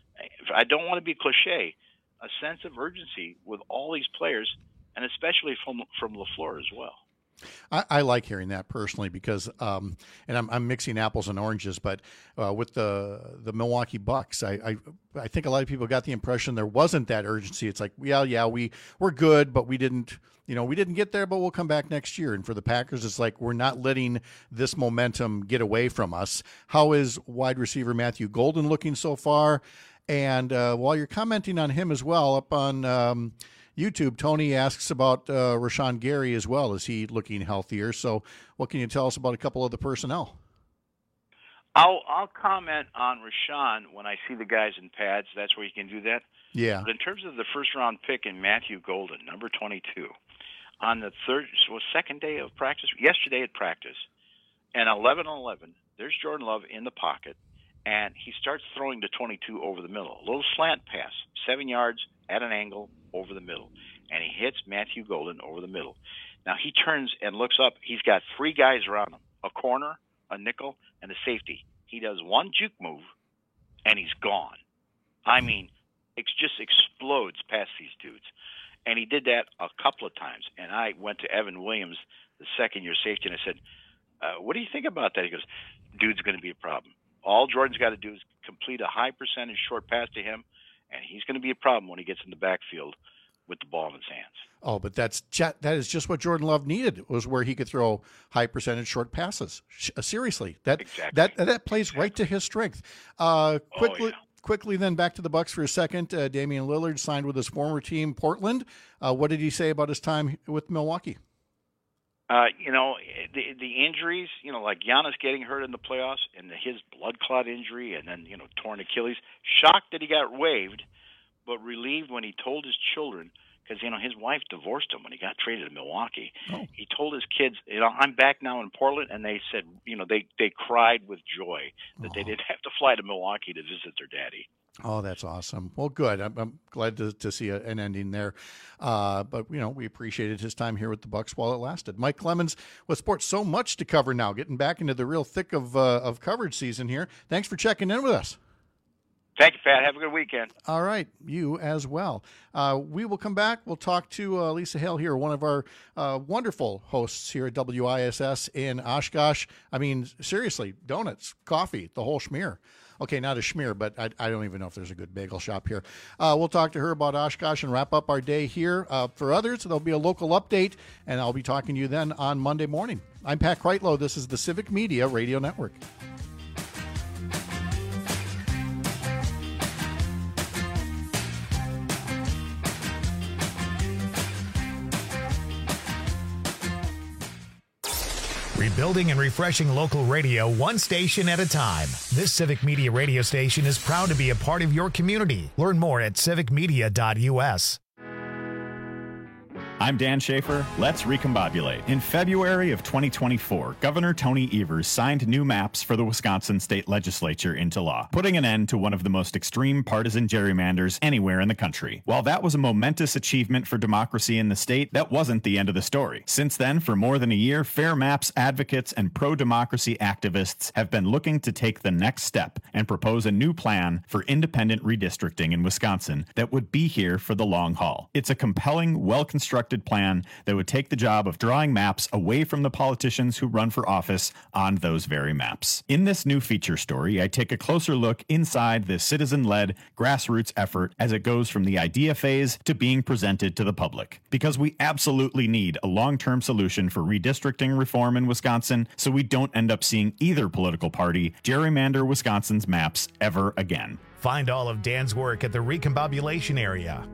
I don't want to be cliche, a sense of urgency with all these players, and especially from from LaFleur as well.
I, I like hearing that personally because, um, and I'm, I'm mixing apples and oranges, but uh, with the the Milwaukee Bucks, I, I I think a lot of people got the impression there wasn't that urgency. It's like, yeah, yeah, we we're good, but we didn't, you know, we didn't get there, but we'll come back next year. And for the Packers, it's like we're not letting this momentum get away from us. How is wide receiver Matthew Golden looking so far? And uh, while you're commenting on him as well, up on um, YouTube, Tony asks about uh, Rashawn Gary as well. Is he looking healthier? So what can you tell us about a couple of the personnel?
I'll I'll comment on Rashawn when I see the guys in pads. That's where you can do that.
Yeah.
But in terms of the first-round pick in Matthew Golden, number twenty-two, on the third, so second day of practice, yesterday at practice, and eleven on eleven, there's Jordan Love in the pocket, and he starts throwing to twenty-two over the middle. A little slant pass, seven yards at an angle over the middle, and he hits Matthew Golden over the middle. Now he turns and looks up. He's got three guys around him, a corner, a nickel, and a safety. He does one juke move, and he's gone. I mean, it just explodes past these dudes. And he did that a couple of times. And I went to Evan Williams, the second-year safety, and I said, uh, what do you think about that? He goes, dude's going to be a problem. All Jordan's got to do is complete a high percentage short pass to him, and he's going to be a problem when he gets in the backfield with the ball in his hands.
Oh, but that's that is just what Jordan Love needed, was where he could throw high percentage short passes. Seriously, that
exactly.
that that plays exactly. right to his strength. Uh, quickly,
oh, yeah.
quickly, then back to the Bucks for a second. Uh, Damian Lillard signed with his former team, Portland. Uh, what did he say about his time with Milwaukee?
Uh, you know, the the injuries, you know, like Giannis getting hurt in the playoffs and the, his blood clot injury, and then, you know, torn Achilles. Shocked that he got waived, but relieved when he told his children, because, you know, his wife divorced him when he got traded to Milwaukee. Oh. He told his kids, you know, I'm back now in Portland, and they said, you know, they, they cried with joy that oh. they didn't have to fly to Milwaukee to visit their daddy.
Oh, that's awesome. Well, good. I'm, I'm glad to, to see a, an ending there. Uh, but, you know, we appreciated his time here with the Bucks while it lasted. Mike Clemens with sports, so much to cover now, getting back into the real thick of uh, of coverage season here. Thanks for checking in with us.
Thank you, Pat. Have a good weekend.
All right. You as well. Uh, we will come back. We'll talk to uh, Lisa Hale here, one of our uh, wonderful hosts here at W I S S in Oshkosh. I mean, seriously, donuts, coffee, the whole schmear. Okay, not a schmear, but I, I don't even know if there's a good bagel shop here. Uh, we'll talk to her about Oshkosh and wrap up our day here. Uh, for others, there'll be a local update, and I'll be talking to you then on Monday morning. I'm Pat Kreitlow. This is the Civic Media Radio Network.
Rebuilding and refreshing local radio one station at a time. This Civic Media radio station is proud to be a part of your community. Learn more at civic media dot u s.
I'm Dan Schaefer. Let's recombobulate. In February of twenty twenty-four, Governor Tony Evers signed new maps for the Wisconsin state legislature into law, putting an end to one of the most extreme partisan gerrymanders anywhere in the country. While that was a momentous achievement for democracy in the state, that wasn't the end of the story. Since then, for more than a year, Fair Maps advocates and pro-democracy activists have been looking to take the next step and propose a new plan for independent redistricting in Wisconsin that would be here for the long haul. It's a compelling, well-constructed plan that would take the job of drawing maps away from the politicians who run for office on those very maps. In this new feature story, I take a closer look inside this citizen-led grassroots effort as it goes from the idea phase to being presented to the public. Because we absolutely need a long-term solution for redistricting reform in Wisconsin so we don't end up seeing either political party gerrymander Wisconsin's maps ever again.
Find all of Dan's work at the Recombobulation area.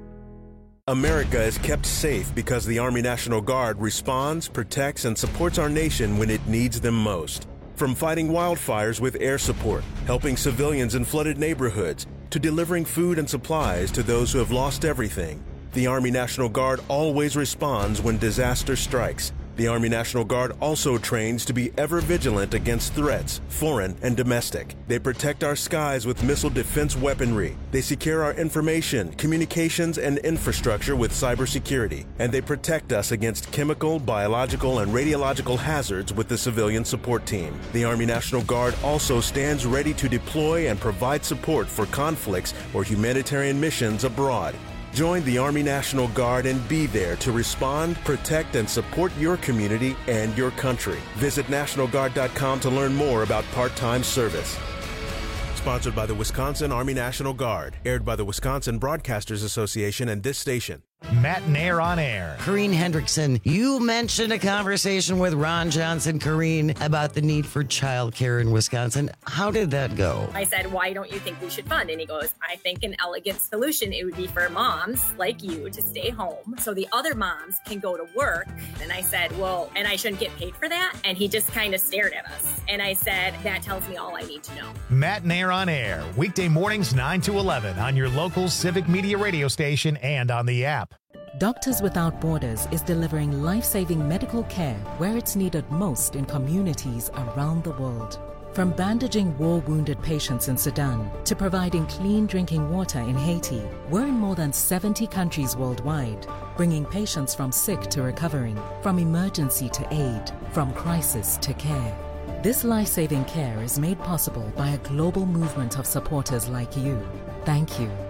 America is kept safe because the Army National Guard responds, protects, and supports our nation when it needs them most. From fighting wildfires with air support, helping civilians in flooded neighborhoods, to delivering food and supplies to those who have lost everything, the Army National Guard always responds when disaster strikes. The Army National Guard also trains to be ever vigilant against threats, foreign and domestic. They protect our skies with missile defense weaponry. They secure our information, communications, and infrastructure with cybersecurity. And they protect us against chemical, biological, and radiological hazards with the civilian support team. The Army National Guard also stands ready to deploy and provide support for conflicts or humanitarian missions abroad. Join the Army National Guard and be there to respond, protect, and support your community and your country. Visit national guard dot com to learn more about part-time service. Sponsored by the Wisconsin Army National Guard. Aired by the Wisconsin Broadcasters Association and this station.
Matt Nair on air.
Corrine Hendrickson, you mentioned a conversation with Ron Johnson, Corrine, about the need for childcare in Wisconsin. How did that go?
I said, why don't you think we should fund? And he goes, I think an elegant solution, it would be for moms like you to stay home so the other moms can go to work. And I said, well, and I shouldn't get paid for that? And he just kind of stared at us. And I said, that tells me all I need to know.
Matt Nair on air, weekday mornings nine to eleven on your local Civic Media radio station and on the app.
Doctors Without Borders is delivering life-saving medical care where it's needed most in communities around the world. From bandaging war-wounded patients in Sudan to providing clean drinking water in Haiti, we're in more than seventy countries worldwide, bringing patients from sick to recovering, from emergency to aid, from crisis to care. This life-saving care is made possible by a global movement of supporters like you. Thank you.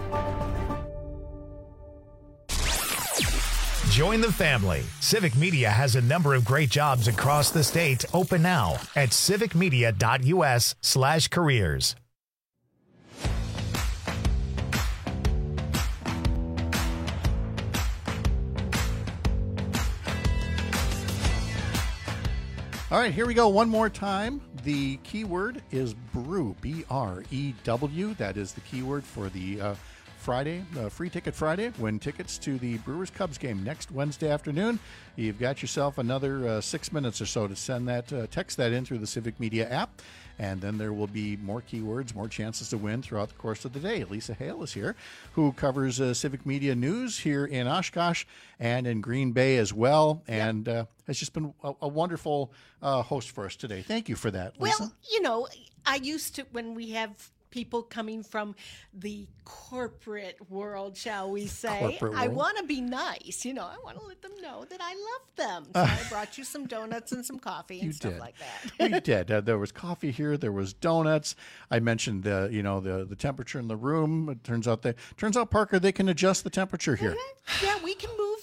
Join the family. Civic Media has a number of great jobs across the state open now at civic media dot u s slash careers.
All right, here we go one more time. The keyword is brew, B R E W. That is the keyword for the uh, Friday, uh, Free Ticket Friday. Win tickets to the Brewers-Cubs game next Wednesday afternoon. You've got yourself another uh, six minutes or so to send that, uh, text that in through the Civic Media app, and then there will be more keywords, more chances to win throughout the course of the day. Lisa Hale is here, who covers uh, Civic Media news here in Oshkosh and in Green Bay as well, and uh, has just been a, a wonderful uh, host for us today. Thank you for that, Lisa.
Well, you know, I used to, when we have people coming from the corporate world, shall we say, I want to be nice. You know, I want to let them know that I love them. So I brought you some donuts and some coffee and
you
stuff
did.
like that.
We did. Uh, there was coffee here. There was donuts. I mentioned the, you know, the the temperature in the room. It turns out they turns out Parker they can adjust the temperature here.
Mm-hmm. Yeah, we can move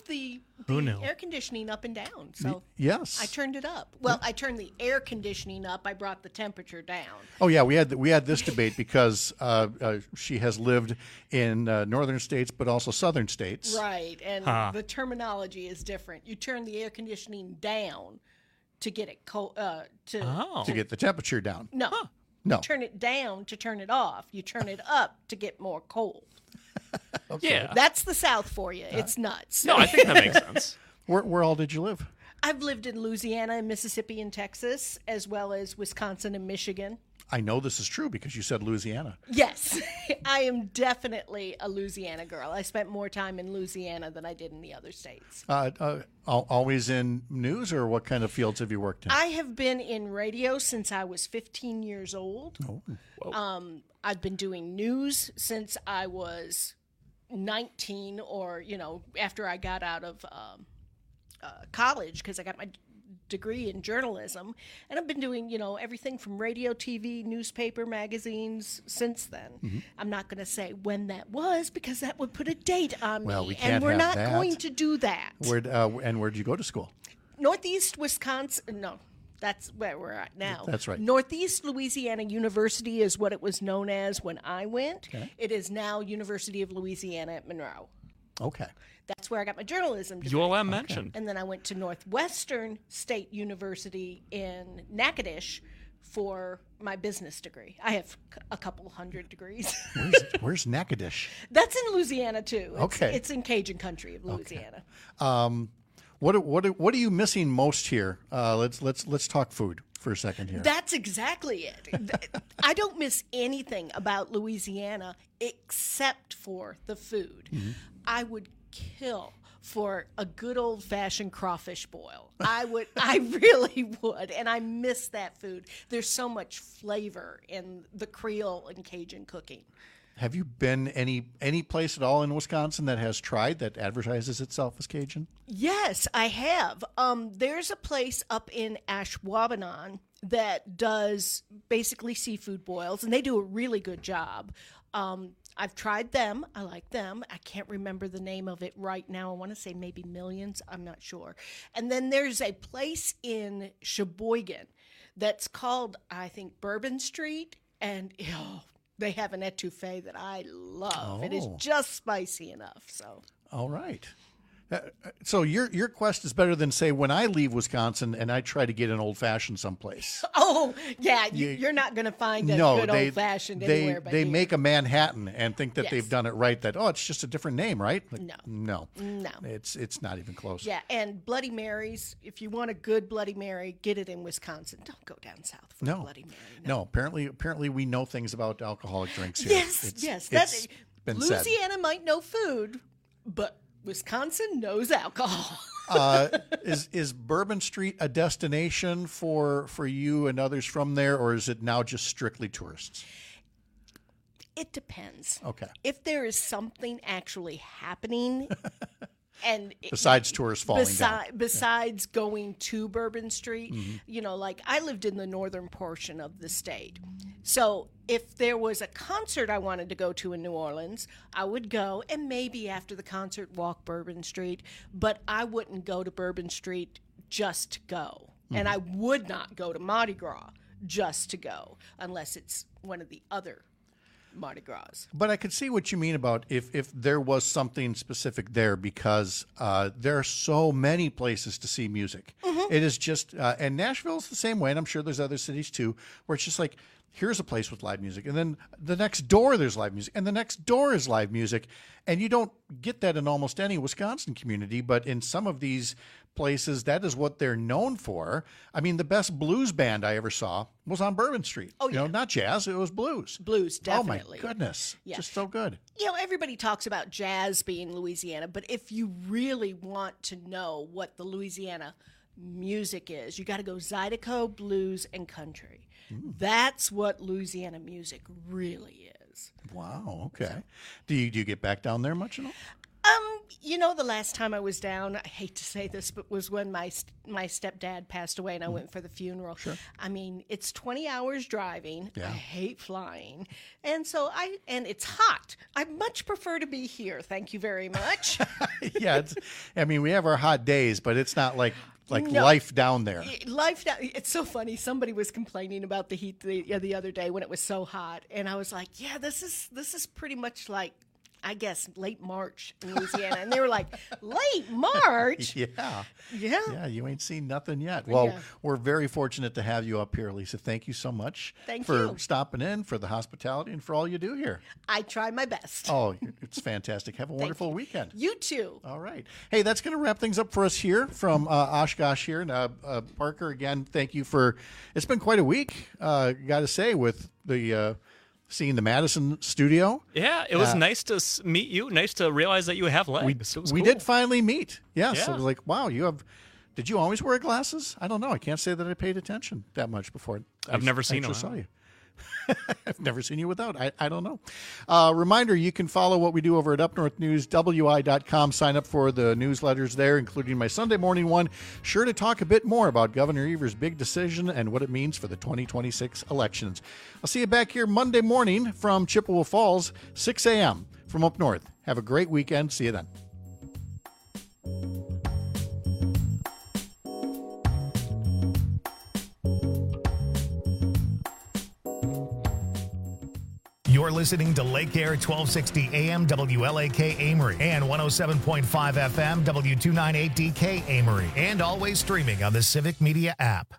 moved the,
Who
the
knew?
air conditioning up and down. So
yes.
I turned it up. Well, I turned the air conditioning up. I brought the temperature down.
Oh yeah, we had we had this debate because uh, uh, she has lived in uh, northern states, but also southern states.
Right, and
Huh.
the terminology is different. You turn the air conditioning down to get it cold. Uh, to
To get the temperature down.
no,
No.
You turn it down to turn it off. You turn it up to get more cold.
Okay.
Yeah.
That's the South for you. It's nuts.
No, I think that makes sense.
Where where all did you live?
I've lived in Louisiana and Mississippi and Texas, as well as Wisconsin and Michigan.
I know this is true because you said Louisiana.
Yes, I am definitely a Louisiana girl. I spent more time in Louisiana than I did in the other states.
Uh, uh, al- always in news, or what kind of fields have you worked in?
I have been in radio since I was fifteen years old.
Oh.
Um, I've been doing news since I was nineteen, or, you know, after I got out of um, uh, college, because I got my degree in journalism, and I've been doing, you know, everything from radio, T V, newspaper, magazines since then.
Mm-hmm.
I'm not going to say when that was because that would put a date on
Well,
me,
we can't
and we're
have
not
that.
going to do that.
Where uh, and where did you go to school?
Northeast Wisconsin, no, that's where we're at now.
That's right.
Northeast Louisiana University is what it was known as when I went.
Okay.
It is now University of Louisiana at Monroe.
Okay.
That's where I got my journalism degree.
U L M mentioned.
And then I went to Northwestern State University in Natchitoches for my business degree. I have c- a couple hundred degrees.
Where's, where's Natchitoches?
That's in Louisiana, too. It's,
Okay.
It's in Cajun country of Louisiana.
Um, what what what are you missing most here? Uh, let's let's let's talk food for a second here.
That's exactly it. I don't miss anything about Louisiana except for the food.
Mhm.
I would kill for a good old fashioned crawfish boil. I would, I really would, and I miss that food. There's so much flavor in the Creole and Cajun cooking.
Have you been any any place at all in Wisconsin that has tried that advertises itself as Cajun?
Yes, I have. Um, there's a place up in Ashwaubenon that does basically seafood boils, and they do a really good job. Um, I've tried them. I like them. I can't remember the name of it right now. I want to say maybe Millions. I'm not sure. And then there's a place in Sheboygan that's called, I think, Bourbon Street, and oh, they have an etouffee that I love. It is
Oh.
just spicy enough. So.
All right. Uh, so your your quest is better than, say, when I leave Wisconsin and I try to get an old fashioned someplace.
Oh, yeah, you,
You-
you're not going to find a
No,
good
they
old fashioned
they
anywhere but
they
here.
make a Manhattan and think that
Yes.
they've done it right. That oh, it's just a different name, right? Like,
No.
no,
No.
It's it's not even close.
Yeah, and Bloody Marys, if you want a good Bloody Mary, get it in Wisconsin. Don't go down south for a
No,
Bloody Mary.
no. Apparently, apparently, we know things about alcoholic drinks here.
Yes,
It's-
yes.
it's
That,
been said.
Louisiana might know food, but Wisconsin knows alcohol.
uh, is is Bourbon Street a destination for for you and others from there, or is it now just strictly tourists?
It depends.
Okay.
If there is something actually happening, and it-
Besides tourists falling
besi-
down.
besides going to Bourbon Street,
Mhm.
you know, like I lived in the northern portion of the state. So if there was a concert I wanted to go to in New Orleans, I would go and maybe after the concert walk Bourbon Street, but I wouldn't go to Bourbon Street just to go. And
Mhm.
I would not go to Mardi Gras just to go unless it's one of the other Mardi Gras.
But I could see what you mean about if, if there was something specific there, because uh, there are so many places to see music.
Mhm.
It is just, uh, and Nashville's the same way, and I'm sure there's other cities too, where it's just like, here's a place with live music, and then the next door there's live music, and the next door is live music, and you don't get that in almost any Wisconsin community, but in some of these places, that is what they're known for. I mean, the best blues band I ever saw was on Bourbon Street.
Oh,
You know, not jazz, it was blues.
Blues, definitely.
Oh, my goodness.
Yeah.
Just so good.
You know, everybody talks about jazz being Louisiana, but if you really want to know what the Louisiana music is, you got to go Zydeco, blues, and country. That's what Louisiana music really is.
Wow, okay. Do you do you get back down there much at all?
Um, You know, the last time I was down, I hate to say this, but was when my my stepdad passed away and I went for the funeral.
Sure.
I mean, it's twenty hours driving.
Yeah.
I hate flying. And so I, and it's hot. I much prefer to be here. Thank you very much.
Yeah. It's, I mean, we have our hot days, but it's not like like
No.
life down there.
Life, down- it's so funny. Somebody was complaining about the heat the, yeah, the other day when it was so hot. And I was like, yeah, this is this is pretty much like, I guess, late March in Louisiana. And they were like, late March?
Yeah.
Yeah.
Yeah, you ain't seen nothing yet. Well,
Yeah.
we're very fortunate to have you up here, Lisa. Thank you so much
Thank
for
you.
stopping in, for the hospitality, and for all you do here.
I try my best.
Oh, it's fantastic. Have a wonderful weekend.
You too.
All right. Hey, that's going to wrap things up for us here from uh, Oshkosh here. And, uh, uh, Parker, again, thank you for, it's been quite a week, uh, got to say, with the... Uh, seeing the Madison studio.
Yeah, it was
Uh,
nice to s- meet you. Nice to realize that you have legs.
We,
it was
we
cool.
did finally meet. Yes.
Yeah.
It was like, wow, you have, did you always wear glasses? I don't know. I can't say that I paid attention that much before.
I've
I,
never seen
I
them.
saw you. I've never seen you without. I, I don't know. Uh, reminder, you can follow what we do over at Up North News, W I dot com. Sign up for the newsletters there, including my Sunday morning one. Sure to talk a bit more about Governor Evers' big decision and what it means for the twenty twenty-six elections. I'll see you back here Monday morning from Chippewa Falls, six a.m. from Up North. Have a great weekend. See you then.
You're listening to Lake Air twelve sixty A M W L A K Amory and one oh seven point five F M W two ninety-eight D K Amory, and always streaming on the Civic Media app.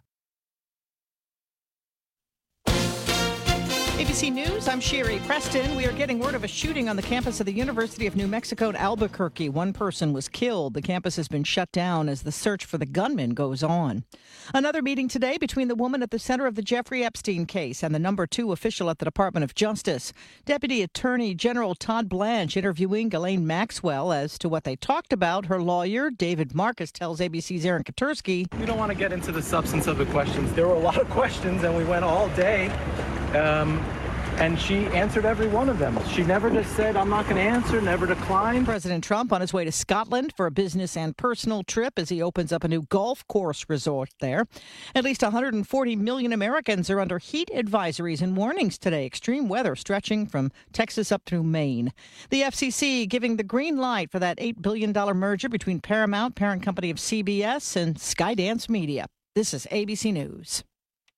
A B C News, I'm Sherry Preston. We are getting word of a shooting on the campus of the University of New Mexico at Albuquerque. One person was killed. The campus has been shut down as the search for the gunman goes on. Another meeting today between the woman at the center of the Jeffrey Epstein case and the number two official at the Department of Justice. Deputy Attorney General Todd Blanche interviewing Ghislaine Maxwell as to what they talked about. Her lawyer, David Marcus, tells A B C's Aaron Katursky.
We don't want to get into the substance of the questions. There were a lot of questions, and we went all day. Um, and she answered every one of them. She never just said, I'm not going to answer, never declined.
President Trump on his way to Scotland for a business and personal trip as he opens up a new golf course resort there. At least one hundred forty million Americans are under heat advisories and warnings today. Extreme weather stretching from Texas up through Maine. The F C C giving the green light for that eight billion dollars merger between Paramount, parent company of C B S, and Skydance Media. This is A B C News.